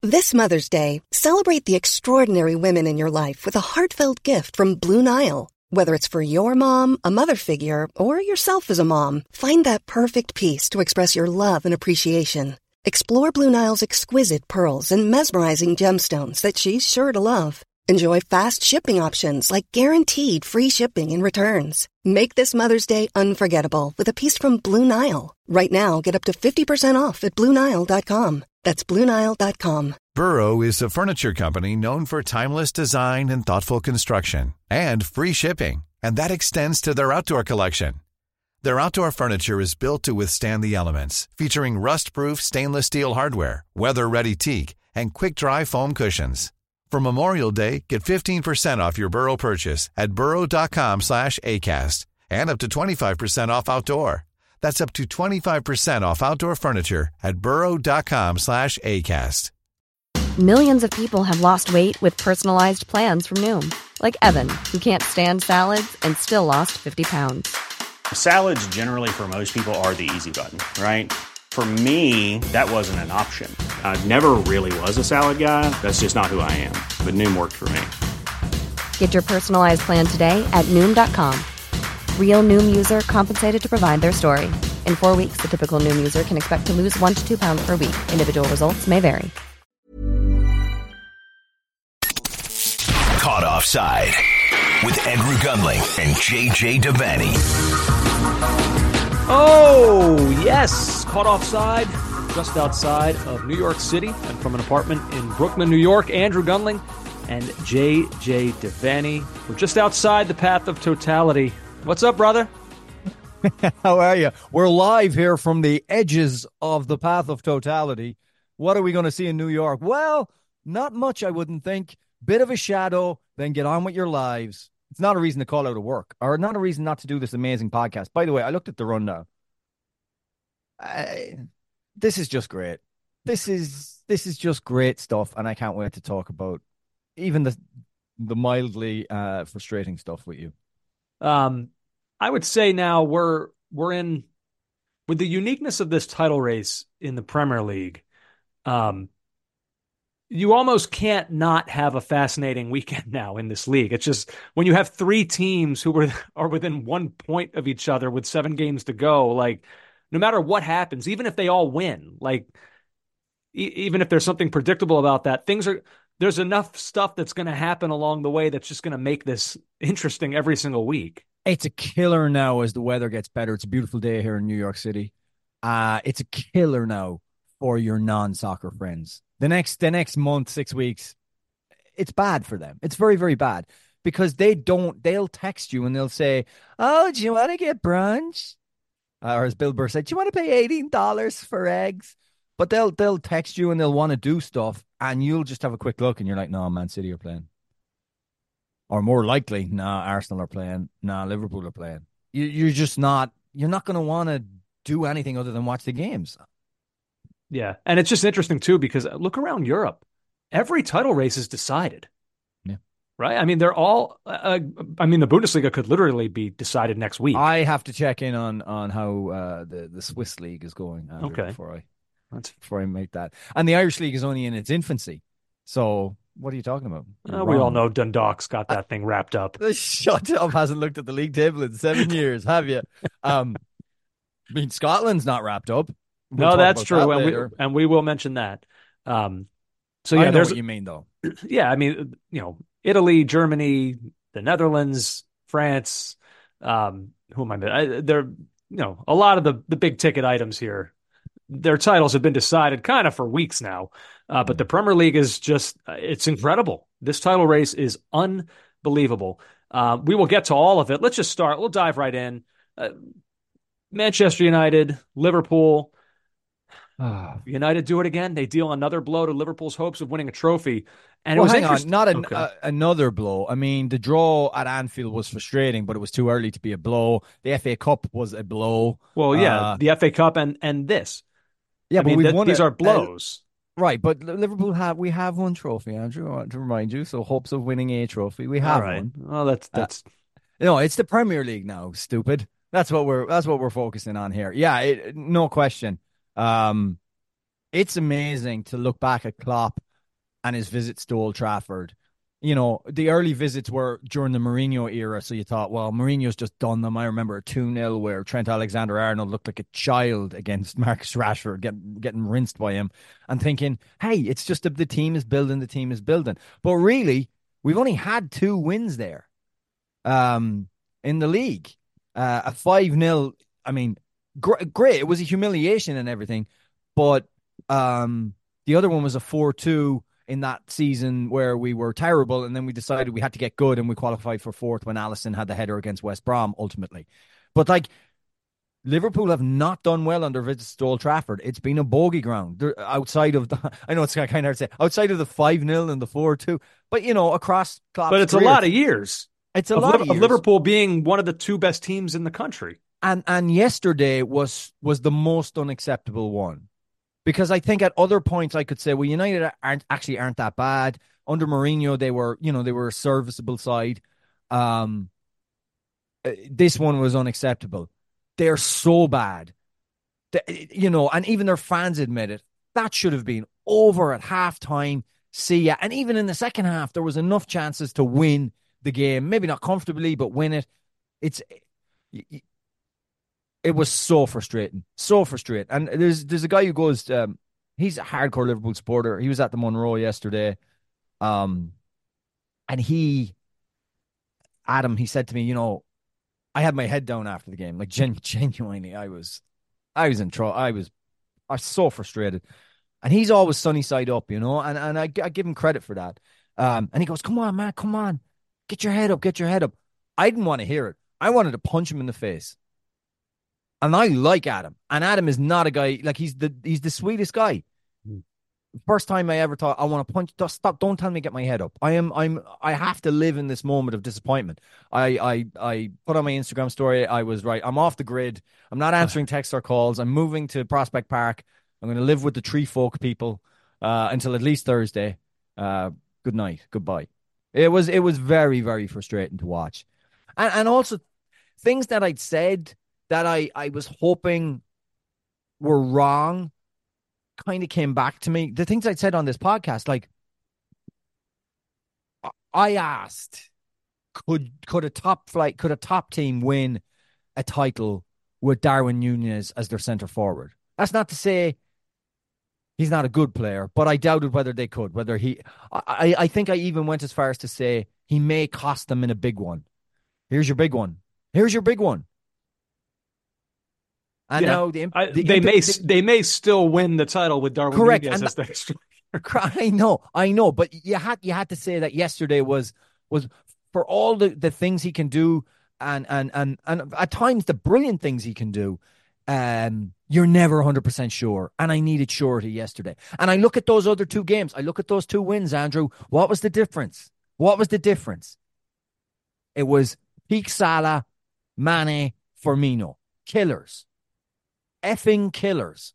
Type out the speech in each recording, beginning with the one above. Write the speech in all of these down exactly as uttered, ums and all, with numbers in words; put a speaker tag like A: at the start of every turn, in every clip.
A: This Mother's Day, celebrate the extraordinary women in your life with a heartfelt gift from Blue Nile. Whether it's for your mom, a mother figure, or yourself as a mom, find that perfect piece to express your love and appreciation. Explore Blue Nile's exquisite pearls and mesmerizing gemstones that she's sure to love. Enjoy fast shipping options like guaranteed free shipping and returns. Make this Mother's Day unforgettable with a piece from Blue Nile. Right now, get up to fifty percent off at Blue Nile dot com. That's Blue Nile dot com.
B: Burrow is a furniture company known for timeless design and thoughtful construction, and free shipping, and that extends to their outdoor collection. Their outdoor furniture is built to withstand the elements, featuring rust-proof stainless steel hardware, weather-ready teak, and quick-dry foam cushions. For Memorial Day, get fifteen percent off your Burrow purchase at burrow dot com slash acast, and up to twenty-five percent off outdoor. That's up to twenty-five percent off outdoor furniture at burrow dot com slash acast.
C: Millions of people have lost weight with personalized plans from Noom. Like Evan, who can't stand salads and still lost fifty pounds.
D: Salads generally for most people are the easy button, right? For me, that wasn't an option. I never really was a salad guy. That's just not who I am. But Noom worked for me.
C: Get your personalized plan today at Noom dot com. Real Noom user compensated to provide their story. In four weeks, the typical Noom user can expect to lose one to two pounds per week. Individual results may vary.
E: Caught Offside with Andrew Gunling and J J Devaney.
F: Oh, yes. Caught Offside just outside of New York City and from an apartment in Brooklyn, New York. Andrew Gunling and J J Devaney. We're just outside the path of totality. What's up, brother?
G: How are you? We're live here from the edges of the path of totality. What are we going to see in New York? Well, not much, I wouldn't think. Bit of a shadow, then get on with your lives. It's not a reason to call out of work, or not a reason not to do this amazing podcast. By the way, I looked at the rundown. I, this is just great. This is this is just great stuff, and I can't wait to talk about even the the mildly uh, frustrating stuff with you.
F: Um, I would say now we're we're in with the uniqueness of this title race in the Premier League. Um, you almost can't not have a fascinating weekend now in this league. It's just when you have three teams who are, are within one point of each other with seven games to go, like no matter what happens, even if they all win, like e- even if there's something predictable about that, things are, there's enough stuff that's going to happen along the way that's just going to make this interesting every single week.
G: It's a killer now as the weather gets better. It's a beautiful day here in New York City. Uh, it's a killer now for your non-soccer friends. The next the next month, six weeks, it's bad for them. It's very, very bad because they don't, they'll text you and they'll say, oh, do you want to get brunch? Uh, or as Bill Burr said, do you want to pay eighteen dollars for eggs? But they'll they'll text you and they'll want to do stuff and you'll just have a quick look and you're like, no, Man City are playing. Or more likely, nah, Arsenal are playing. Nah, Liverpool are playing. You, you're just not, you're not going to want to do anything other than watch the games.
F: Yeah, and it's just interesting, too, because look around Europe. Every title race is decided.
G: Yeah.
F: Right? I mean, they're all... Uh, I mean, the Bundesliga could literally be decided next week.
G: I have to check in on on how uh, the, the Swiss League is going Andrew,
F: okay.
G: before I
F: That's...
G: before I make that. And the Irish League is only in its infancy. So what are you talking about?
F: Uh, we all know Dundalk's got that uh, thing wrapped up.
G: Shut up. Hasn't looked at the league table in seven years, have you? Um, I mean, Scotland's not wrapped up. We'll
F: no, that's true,
G: that
F: and
G: later.
F: we and we will mention that. Um, so yeah,
G: I know
F: there's
G: what you mean though.
F: Yeah, I mean, you know, Italy, Germany, the Netherlands, France. Um, who am I? I they're you know a lot of the the big ticket items here. Their titles have been decided kind of for weeks now, uh, but the Premier League is just—it's incredible. This title race is unbelievable. Uh, we will get to all of it. Let's just start. We'll dive right in. Uh, Manchester United, Liverpool. United do it again. They deal another blow to Liverpool's hopes of winning a trophy. And
G: well,
F: it was
G: hang
F: interesting.
G: on, not an,
F: okay.
G: uh, another blow. I mean, the draw at Anfield was frustrating, but it was too early to be a blow. The F A Cup was a blow.
F: Well, yeah,
G: uh,
F: the F A Cup and and this.
G: Yeah,
F: I
G: but
F: mean,
G: we
F: th-
G: won
F: these
G: a,
F: are blows,
G: uh, right? But Liverpool have we have one trophy, Andrew. I want to remind you. So hopes of winning a trophy, we have
F: All right.
G: one.
F: Well, that's that's
G: uh, no, it's the Premier League now. Stupid. That's what we're that's what we're focusing on here. Yeah, it, no question. Um, it's amazing to look back at Klopp and his visits to Old Trafford. You know, the early visits were during the Mourinho era, so you thought, well, Mourinho's just done them. I remember a two nil where Trent Alexander-Arnold looked like a child against Marcus Rashford, getting, getting rinsed by him, and thinking, hey, it's just that the team is building, the team is building. But really, we've only had two wins there um, in the league. Uh, a five nil, I mean, gr- great. It was a humiliation and everything, but um, the other one was a four two in that season where we were terrible, and then we decided we had to get good, and we qualified for fourth when Alisson had the header against West Brom ultimately. But like, Liverpool have not done well under visits to Old Trafford. It's been a bogey ground. They're outside of the, I know it's kind of hard to say, outside of the five nil and the four two, but you know, across Klopp's
F: But it's
G: career,
F: a lot of years.
G: It's a
F: of,
G: lot
F: Liv-
G: of, years.
F: of Liverpool being one of the two best teams in the country.
G: And and yesterday was was the most unacceptable one. Because I think at other points I could say, well, United aren't actually aren't that bad. Under Mourinho, they were, you know, they were a serviceable side. Um, this one was unacceptable. They're so bad, that, you know, and even their fans admit it. That should have been over at halftime. See ya. And even in the second half, there was enough chances to win the game. Maybe not comfortably, but win it. It's. It was so frustrating, so frustrating. And there's there's a guy who goes, um, he's a hardcore Liverpool supporter. He was at the Monroe yesterday, um, and he, Adam, he said to me, you know, I had my head down after the game, like gen- genuinely, I was, I was in trouble. I was, I was so frustrated. And he's always sunny side up, you know, and and I, I give him credit for that. Um, and he goes, come on, man, come on, get your head up, get your head up. I didn't want to hear it. I wanted to punch him in the face. And I like Adam. And Adam is not a guy, like he's the he's the sweetest guy. Mm. First time I ever thought, I want to punch, just stop, don't tell me to get my head up. I am I'm I have to live in this moment of disappointment. I I I put on my Instagram story, I was right, I'm off the grid. I'm not answering texts or calls. I'm moving to Prospect Park. I'm going to live with the tree folk people uh, until at least Thursday. Uh, good night. Goodbye. It was it was very, very frustrating to watch. And and also things that I'd said that I, I was hoping were wrong kind of came back to me. The things I'd said on this podcast, like I asked, could could a top flight, could a top team win a title with Darwin Núñez as their centre forward? That's not to say he's not a good player, but I doubted whether they could, whether he, I, I think I even went as far as to say he may cost them in a big one. Here's your big one. Here's your big one. I
F: yeah,
G: know the,
F: I,
G: the
F: they may
G: the,
F: they may still win the title with Darwin
G: correct,
F: Núñez
G: and
F: as their striker.
G: I know, I know, but you had you had to say that yesterday was was for all the, the things he can do, and and and and at times the brilliant things he can do. Um, you're never one hundred percent sure, and I needed surety yesterday. And I look at those other two games. I look at those two wins, Andrew. What was the difference? What was the difference? It was peak Salah, Mane, Firmino, killers. Effing killers.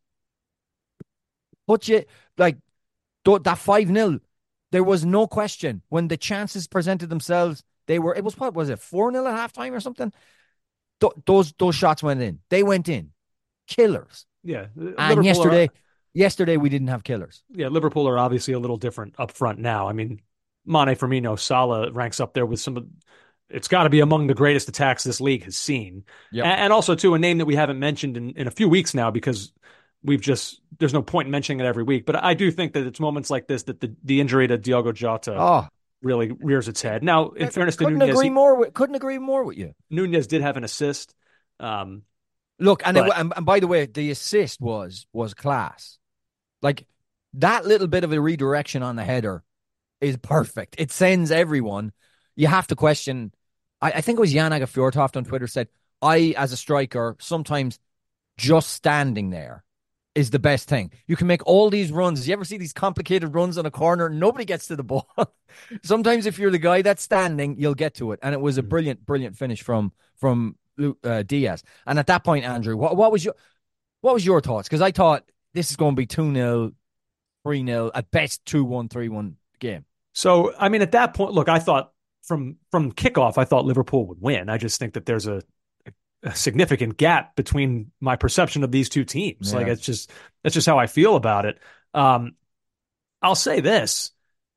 G: But you, like, that five nil, there was no question. When the chances presented themselves, they were, it was, what was it, four nil at halftime or something? Th- those those shots went in. They went in. Killers.
F: Yeah.
G: And
F: Liverpool
G: yesterday,
F: are,
G: yesterday we didn't have killers.
F: Yeah, Liverpool are obviously a little different up front now. I mean, Mane, Firmino, Salah ranks up there with some of, it's got to be among the greatest attacks this league has seen. Yep. And, and also, too, a name that we haven't mentioned in, in a few weeks now because we've just, there's no point in mentioning it every week. But I do think that it's moments like this that the, the injury to Diogo Jota
G: oh.
F: really rears its head. Now, in fairness to
G: couldn't
F: Núñez,
G: agree
F: he,
G: more with, couldn't agree more with you.
F: Núñez did have an assist. Um,
G: Look, and,
F: but,
G: it, and, and by the way, the assist was was class. Like, that little bit of a redirection on the header is perfect. It sends everyone. You have to question. I, I think it was Jan Fjortoft on Twitter said, I, as a striker, sometimes just standing there is the best thing. You can make all these runs. You ever see these complicated runs on a corner? Nobody gets to the ball. Sometimes if you're the guy that's standing, you'll get to it. And it was a brilliant, brilliant finish from from uh, Diaz. And at that point, Andrew, what, what was your what was your thoughts? Because I thought this is going to be two nil, three nil, at best two one, three one game.
F: So, I mean, at that point, look, I thought from from kickoff, I thought Liverpool would win. I just think that there's a, a significant gap between my perception of these two teams. Yeah. Like, it's just, that's just how I feel about it. Um, I'll say this.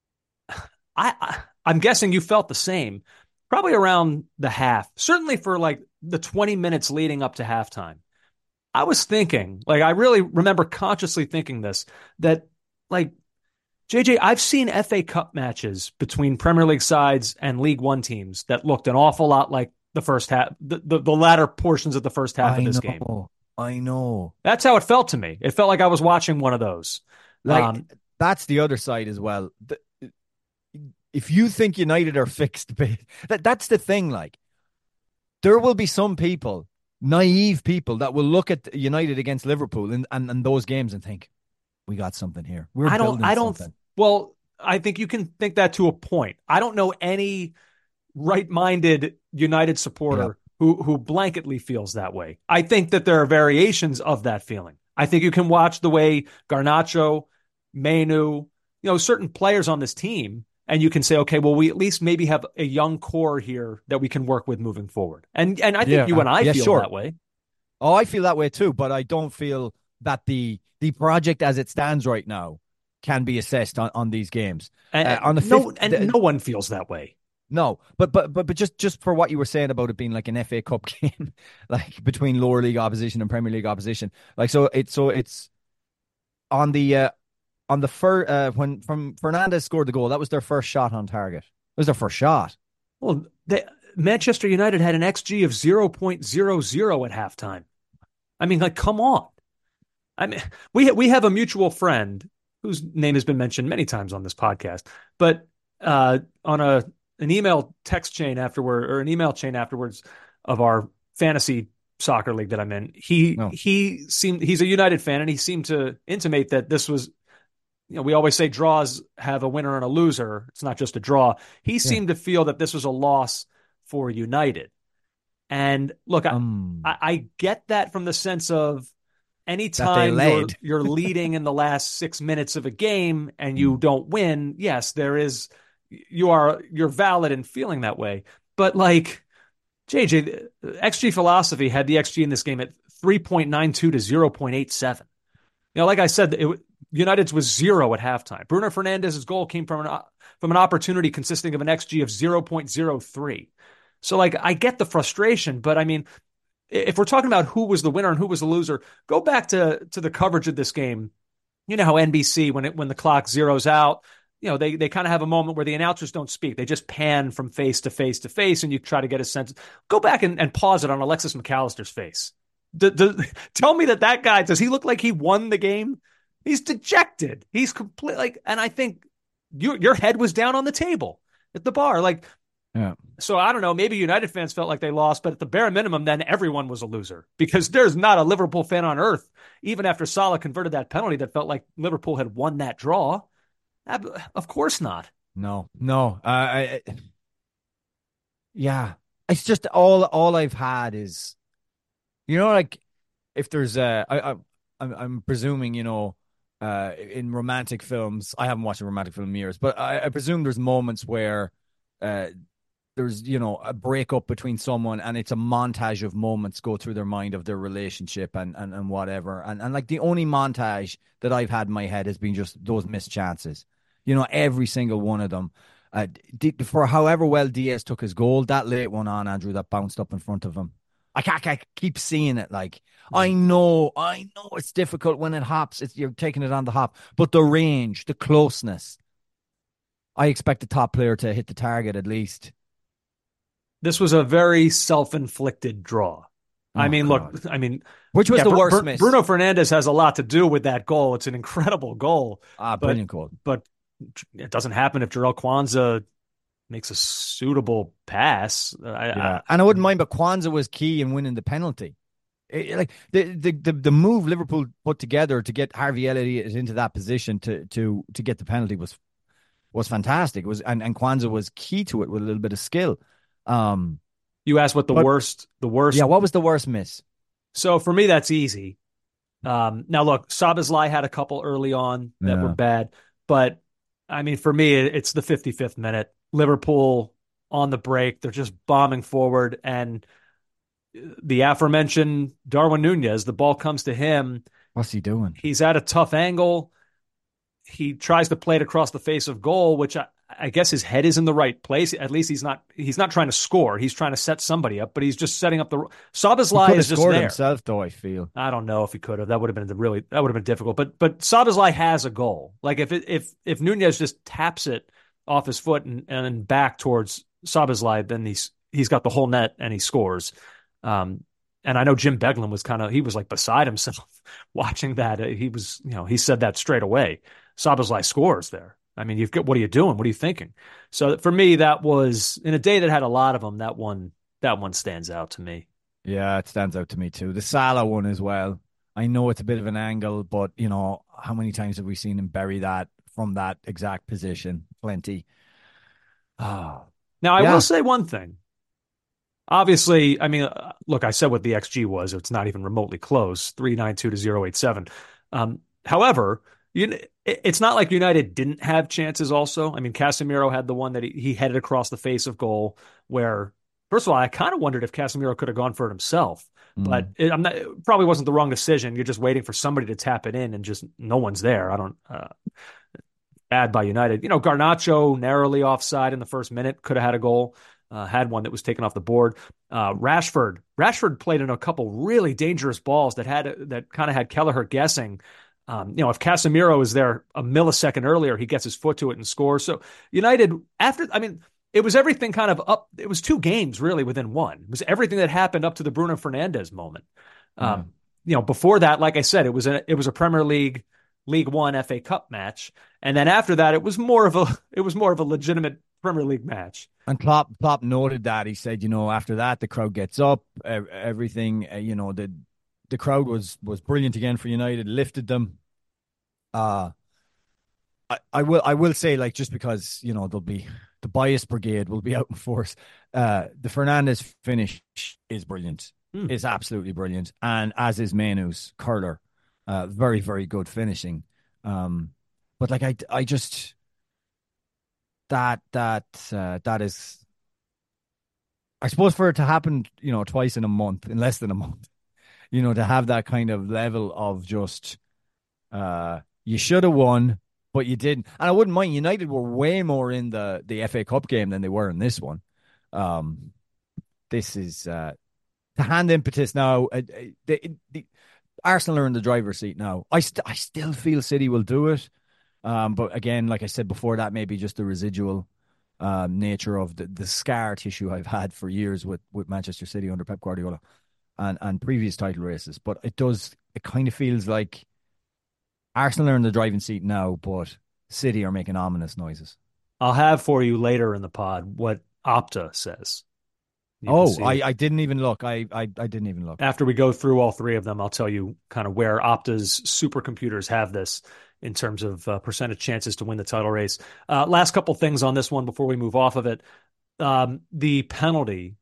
F: I, I I'm guessing you felt the same, probably around the half, certainly for like the twenty minutes leading up to halftime. I was thinking, like, I really remember consciously thinking this, that like, J J, I've seen F A Cup matches between Premier League sides and League One teams that looked an awful lot like the first half, the, the, the latter portions of the first half
G: I
F: of this
G: know,
F: game.
G: I know.
F: That's how it felt to me. It felt like I was watching one of those.
G: Like,
F: um,
G: that's the other side as well. The, if you think United are fixed, that that's the thing. Like, there will be some people, naive people, that will look at United against Liverpool and, and, and those games and think, we got something here. We're
F: I don't,
G: building
F: I don't,
G: something.
F: well, I think you can think that to a point. I don't know any right-minded United supporter
G: Yeah.
F: who, who blanketly feels that way. I think that there are variations of that feeling. I think you can watch the way Garnacho, Mainu, you know, certain players on this team, and you can say, okay, well, we at least maybe have a young core here that we can work with moving forward. And and I think
G: Yeah.
F: you and I
G: Yeah,
F: feel
G: sure.
F: that way.
G: Oh, I feel that way too, but I don't feel that the the project as it stands right now can be assessed on, on these games.
F: And,
G: Uh, on the
F: no,
G: fifth,
F: and
G: the-
F: no one feels that way.
G: No, but but but but just just for what you were saying about it being like an F A Cup game, like between lower league opposition and Premier League opposition, like so it's so it's on the uh, on the fir- uh, when from Fernandez scored the goal, that was their first shot on target. It was their first shot.
F: Well, they, Manchester United had an X G of zero point zero zero at halftime. I mean, like, come on. I mean, we we have a mutual friend whose name has been mentioned many times on this podcast, but uh, on a an email text chain afterward, or an email chain afterwards of our fantasy soccer league that I'm in, he
G: No.
F: he seemed he's a United fan, and he seemed to intimate that this was, you know, we always say draws have a winner and a loser. It's not just a draw. He seemed to feel that this was a loss for United. And look, I,
G: Um,
F: I, I get that from the sense of anytime you're,
G: led.
F: you're leading in the last six minutes of a game and you don't win, yes, there is, you are, you're valid in feeling that way. But like, J J, the X G philosophy had the X G in this game at three point nine two to zero point eight seven. You know, like I said, it, United's was zero at halftime. Bruno Fernandez's goal came from an, from an opportunity consisting of an X G of zero point zero three. So, like, I get the frustration, but I mean, if we're talking about who was the winner and who was the loser, go back to to the coverage of this game. You know how N B C, when it when the clock zeroes out, you know, they they kind of have a moment where the announcers don't speak. They just pan from face to face to face, and you try to get a sense. Go back and, and pause it on Alexis McAllister's face. D- d- tell me that that guy, does he look like he won the game? He's dejected. He's complete. Like, and I think your your head was down on the table at the bar. Like,
G: yeah.
F: So I don't know. Maybe United fans felt like they lost, but at the bare minimum, then everyone was a loser, because there's not a Liverpool fan on earth, even after Salah converted that penalty, that felt like Liverpool had won that draw. Of course not.
G: No, no. Uh, I, I, yeah, it's just all all I've had is, you know, like if there's uh, I, I I'm, I'm presuming, you know, uh, in romantic films, I haven't watched a romantic film in years, but I, I presume there's moments where uh. there's, you know, a breakup between someone and it's a montage of moments go through their mind of their relationship and, and, and whatever. And, and like the only montage that I've had in my head has been just those missed chances. You know, every single one of them. Uh, for however well Diaz took his goal, that late one on, Andrew, that bounced up in front of him. I, can't, I keep seeing it. Like, I know, I know it's difficult when it hops. It's, you're taking it on the hop. But the range, the closeness. I expect the top player to hit the target at least.
F: This was a very self-inflicted draw.
G: Oh,
F: I mean,
G: God.
F: look, I mean,
G: which was
F: yeah,
G: the
F: Br-
G: worst
F: Br-
G: miss?
F: Bruno Fernandes has a lot to do with that goal. It's an incredible goal.
G: Ah,
F: but,
G: brilliant goal.
F: But it doesn't happen if Jarell Kwanzaa makes a suitable pass. I,
G: Yeah,
F: I,
G: and I wouldn't mind, but Kwanzaa was key in winning the penalty. It, like the, the the the move Liverpool put together to get Harvey Elliott into that position to to to get the penalty was was fantastic. It was and and Kwanzaa was key to it with a little bit of skill. Um.
F: You asked what the
G: But,
F: worst, the worst.
G: Yeah, what was the worst miss?
F: So for me, that's easy. Um, now, look, Szoboszlai had a couple early on that
G: Yeah.
F: were bad, but I mean, for me, it's the fifty-fifth minute. Liverpool on the break, they're just bombing forward, and the aforementioned Darwin Nunez, the ball comes to him.
G: What's he doing?
F: He's at a tough angle. he tries to play it across the face of goal, which I, I guess his head is in the right place. At least he's not he's not trying to score. He's trying to set somebody up, but he's just setting up the Szoboszlai is just
G: scored
F: there.
G: himself, though. I feel
F: I don't know if he could have. That would have been really that would have been difficult. But but Szoboszlai has a goal. Like if it, if if Nunez just taps it off his foot and and back towards Szoboszlai, then he's he's got the whole net and he scores. Um, And I know Jim Beglin was kind of, he was like beside himself watching that. He was, you know, he said that straight away. Szoboszlai scores there. I mean, you've got, what are you doing? What are you thinking? So for me, that was, in a day that had a lot of them, that one, that one stands out to me.
G: Yeah, it stands out to me too. The Salah one as well. I know it's a bit of an angle, but, you know, how many times have we seen him bury that from that exact position? Plenty.
F: Oh. Now, I
G: Yeah.
F: will say one thing. Obviously, I mean, uh, look, I said what the X G was. It's not even remotely close, three ninety-two to zero eighty-seven. Um, however, you, it, it's not like United didn't have chances also. I mean, Casemiro had the one that he, he headed across the face of goal where, first of all, I kind of wondered if Casemiro could have gone for it himself.
G: Mm.
F: But it, I'm not, it probably wasn't the wrong decision. You're just waiting for somebody to tap it in and just no one's there. I don't... Uh, bad by United. You know, Garnacho narrowly offside in the first minute, could have had a goal. Uh, had one that was taken off the board. Uh, Rashford, Rashford played in a couple really dangerous balls that had that kind of had Kelleher guessing. Um, you know, if Casemiro is there a millisecond earlier, he gets his foot to it and scores. So United, after, I mean, it was everything kind of up. It was two games really within one. It was everything that happened up to the Bruno Fernandes moment. Um, mm. You know, before that, like I said, it was a it was a Premier League, League One F A Cup match, and then after that, it was more of a it was more of a legitimate Premier League match.
G: And Klopp, Klopp noted that. He said, you know, after that, the crowd gets up, everything, uh, you know, the the crowd was was brilliant again for United, lifted them. Uh, I, I will I will say, like, just because, you know, there'll be, the bias brigade will be out in force. Uh, the Fernandes finish is brilliant. Mm. It's absolutely brilliant. And as is Menu's curler. Uh, very, very good finishing. Um, but, like, I, I just... That that uh, that is, I suppose, for it to happen, you know, twice in a month, in less than a month, you know, to have that kind of level of just, uh, you should have won, but you didn't. And I wouldn't mind. United were way more in the the F A Cup game than they were in this one. Um, this is uh, to hand impetus now. Uh, the, the, Arsenal are in the driver's seat now. I st- I still feel City will do it. Um, but again, like I said before, that may be just the residual um, nature of the, the scar tissue I've had for years with, with Manchester City under Pep Guardiola and, and previous title races. But it does, it kind of feels like Arsenal are in the driving seat now, but City are making ominous noises.
F: I'll have for you later in the pod what Opta says.
G: You oh, I, I didn't even look. I, I I didn't even look.
F: After we go through all three of them, I'll tell you kind of where Opta's supercomputers have this in terms of uh, percentage chances to win the title race. Uh, last couple things on this one before we move off of it. Um, the penalty,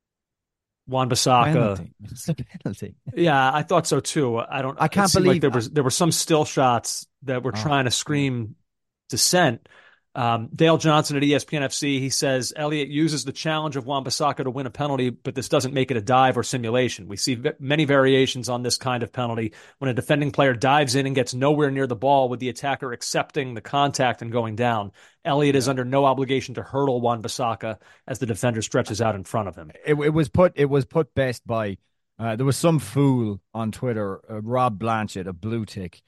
F: Wan-Bissaka.
G: Penalty. It's a penalty.
F: Yeah, I thought so too. I don't.
G: I can't
F: like
G: believe
F: there was there were some still shots that were oh. trying to scream dissent. Um, Dale Johnson at E S P N F C, he says, Elliott uses the challenge of Wan-Bissaka to win a penalty, but this doesn't make it a dive or simulation. We see v- many variations on this kind of penalty when a defending player dives in and gets nowhere near the ball with the attacker accepting the contact and going down. Elliott is under no obligation to hurdle Wan-Bissaka as the defender stretches out in front of him.
G: It, it was put it was put best by, uh, there was some fool on Twitter, uh, Rob Blanchett, a blue tick,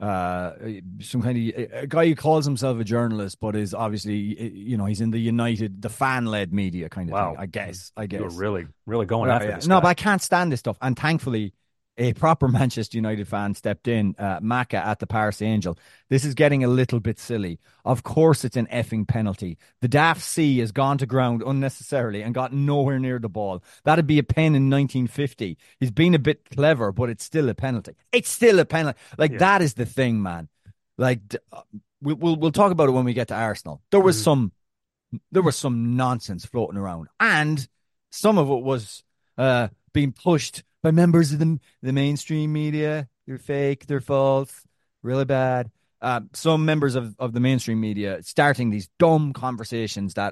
G: uh some kind of a guy who calls himself a journalist but is obviously, you know, he's in the United, the fan-led media kind of
F: wow.
G: thing. I guess I guess
F: you're really really going
G: uh,
F: after
G: yeah.
F: this
G: no
F: guy.
G: But I can't stand this stuff, and thankfully a proper Manchester United fan stepped in, uh, Maka at the Paris Angel. This is getting a little bit silly. Of course it's an effing penalty. The Daft C has gone to ground unnecessarily and got nowhere near the ball. That'd be a pen in nineteen fifty. He's been a bit clever, but it's still a penalty. It's still a penalty. Like, yeah. That is the thing, man. Like, we'll, we'll, we'll talk about it when we get to Arsenal. There was mm-hmm. some, there was some nonsense floating around, and some of it was uh, being pushed by members of the, the mainstream media. They're fake, they're false, really bad. Uh, some members of, of the mainstream media starting these dumb conversations that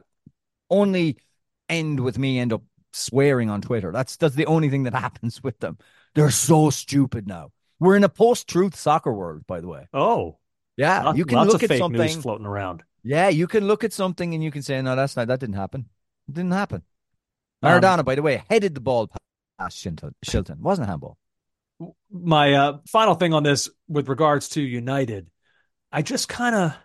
G: only end with me end up swearing on Twitter. That's that's the only thing that happens with them. They're so stupid now. We're in a post-truth soccer world, by the way.
F: Oh.
G: Yeah,
F: Lots,
G: you can
F: lots
G: look
F: of
G: at
F: fake
G: something.
F: news floating around.
G: Yeah, you can look at something and you can say, no, that's not, that didn't happen. It didn't happen.
F: Um,
G: Maradona, by the way, headed the ball past Shilton. Shilton. Wasn't a handball.
F: my uh, final thing on this with regards to United, I just kind of,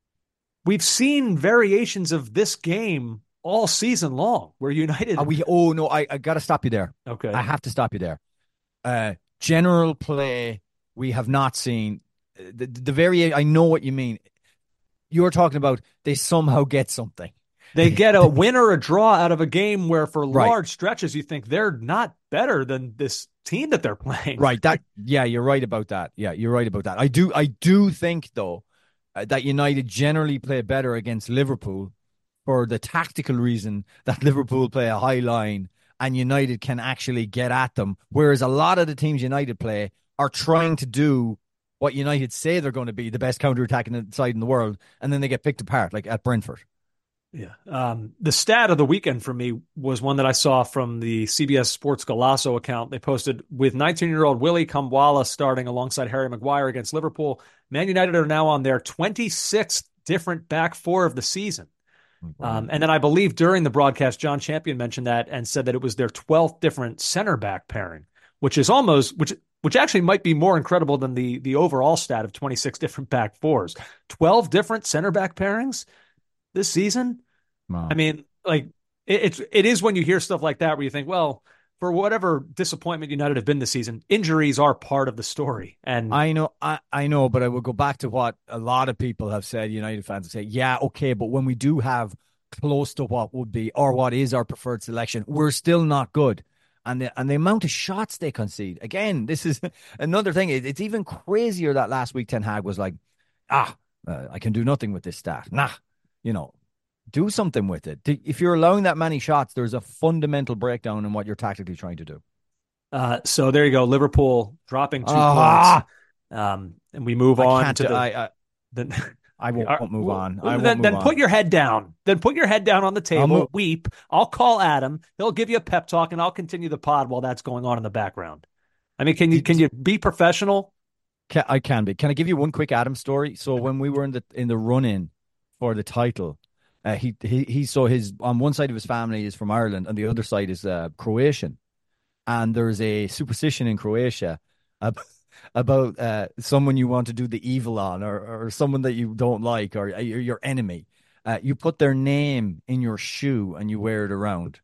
F: we've seen variations of this game all season long where United.
G: Are we? Oh no, I, I got to stop you there.
F: Okay.
G: I have to stop you there. Uh, general play, we have not seen the the, the variation. I know what you mean. You're talking about they somehow get something.
F: They get a win or a draw out of a game where for
G: Right.
F: large stretches you think they're not better than this team that they're playing.
G: Right. That. Yeah, you're right about that. Yeah, you're right about that. I do. I do think though uh, that United generally play better against Liverpool for the tactical reason that Liverpool play a high line and United can actually get at them, whereas a lot of the teams United play are trying to do what United say they're going to be, the best counter-attacking side in the world, and then they get picked apart, like at Brentford.
F: Yeah. Um, the stat of the weekend for me was one that I saw from the C B S Sports Golasso account. They posted, with nineteen-year-old Willie Kambwala starting alongside Harry Maguire against Liverpool, Man United are now on their twenty-sixth different back four of the season. Um, and then I believe during the broadcast, John Champion mentioned that and said that it was their twelfth different center back pairing, which is almost, which which actually might be more incredible than the the overall stat of twenty-six different back fours. twelve different center back pairings this season.
G: Wow.
F: I mean, like it, it's it is when you hear stuff like that where you think, well, for whatever disappointment United have been this season, injuries are part of the story. And
G: I know, I, I know, but I will go back to what a lot of people have said. United fans say, yeah, okay, but when we do have close to what would be or what is our preferred selection, we're still not good. And the, and the amount of shots they concede. Again, this is another thing. It, it's even crazier that last week Ten Hag was like, ah, uh, I can do nothing with this stat. Nah, you know, do something with it. If you're allowing that many shots, there's a fundamental breakdown in what you're tactically trying to do.
F: Uh, so there you go. Liverpool dropping two
G: Ah!
F: points. Um, and we move
G: I
F: on
G: can't
F: to
G: do-
F: the,
G: I, I,
F: the
G: I won't,
F: Are-
G: won't move on. I
F: Then,
G: won't
F: then
G: move on.
F: put your head down. Then put your head down on the table,
G: move-
F: weep. I'll call Adam. He'll give you a pep talk, and I'll continue the pod while that's going on in the background. I mean, can you can you be professional?
G: Can, I can be. Can I give you one quick Adam story? So when we were in the in the run in for the title, uh, he he he saw his on one side of his family is from Ireland, and the other side is uh, Croatian, and there's a superstition in Croatia about, about uh, someone you want to do the evil on, or or someone that you don't like, or your your enemy. Uh, you put their name in your shoe and you wear it around,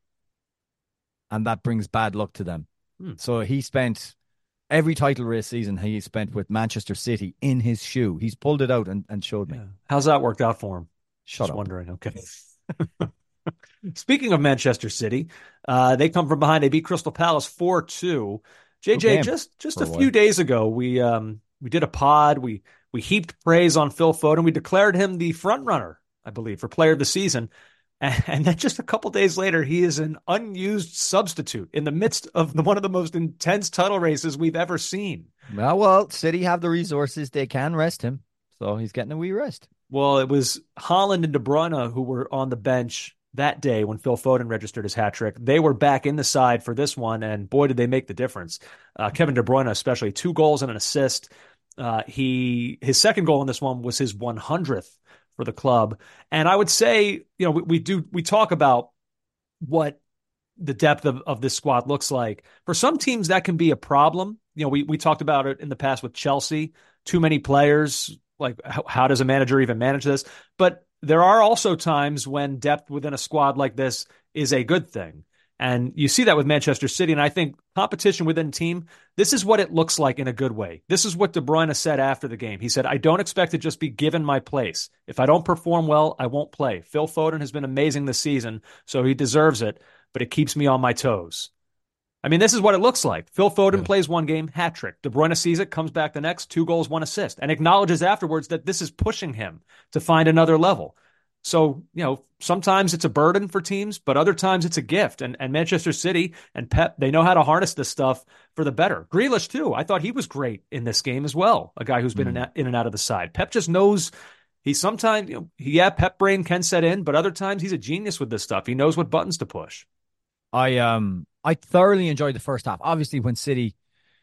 G: and that brings bad luck to them.
F: Hmm.
G: So he spent every title race season he spent with Manchester City in his shoe. He's pulled it out and, and showed me.
F: Yeah. How's that worked out for him?
G: Shut
F: Just
G: up.
F: wondering. Okay. Speaking of Manchester City, uh, they come from behind. They beat Crystal Palace four two. J J,
G: game
F: just just
G: for
F: a
G: a
F: few
G: while.
F: days ago, we um we did a pod. We we heaped praise on Phil Foden. We declared him the front runner, I believe, for player of the season. And, and then just a couple days later, he is an unused substitute in the midst of the, one of the most intense title races we've ever seen.
G: Well, well, City have the resources. They can rest him. So he's getting a wee rest.
F: Well, it was Haaland and De Bruyne who were on the bench that day when Phil Foden registered his hat trick. They were back in the side for this one, and boy, did they make the difference. Uh, Kevin De Bruyne, especially, two goals and an assist. Uh, he his second goal in this one was his one hundredth for the club. And I would say, you know, we, we do we talk about what the depth of, of this squad looks like. For some teams, that can be a problem. You know, we we talked about it in the past with Chelsea. Too many players. Like, how, how does a manager even manage this? But there are also times when depth within a squad like this is a good thing. And you see that with Manchester City. And I think competition within team, this is what it looks like in a good way. This is what De Bruyne said after the game. He said, I don't expect to just be given my place. If I don't perform well, I won't play. Phil Foden has been amazing this season, so he deserves it, but it keeps me on my toes. I mean, this is what it looks like. Phil Foden
G: Yeah.
F: plays one game, hat trick. De Bruyne sees it, comes back the next, two goals, one assist, and acknowledges afterwards that this is pushing him to find another level. So, you know, sometimes it's a burden for teams, but other times it's a gift. And, and Manchester City and Pep, they know how to harness this stuff for the better. Grealish, too. I thought he was great in this game as well, a guy who's been
G: Mm.
F: in, in and out of the side. Pep just knows he sometimes, you know, yeah, Pep brain can set in, but other times he's a genius with this stuff. He knows what buttons to push.
G: I um I thoroughly enjoyed the first half. Obviously, when City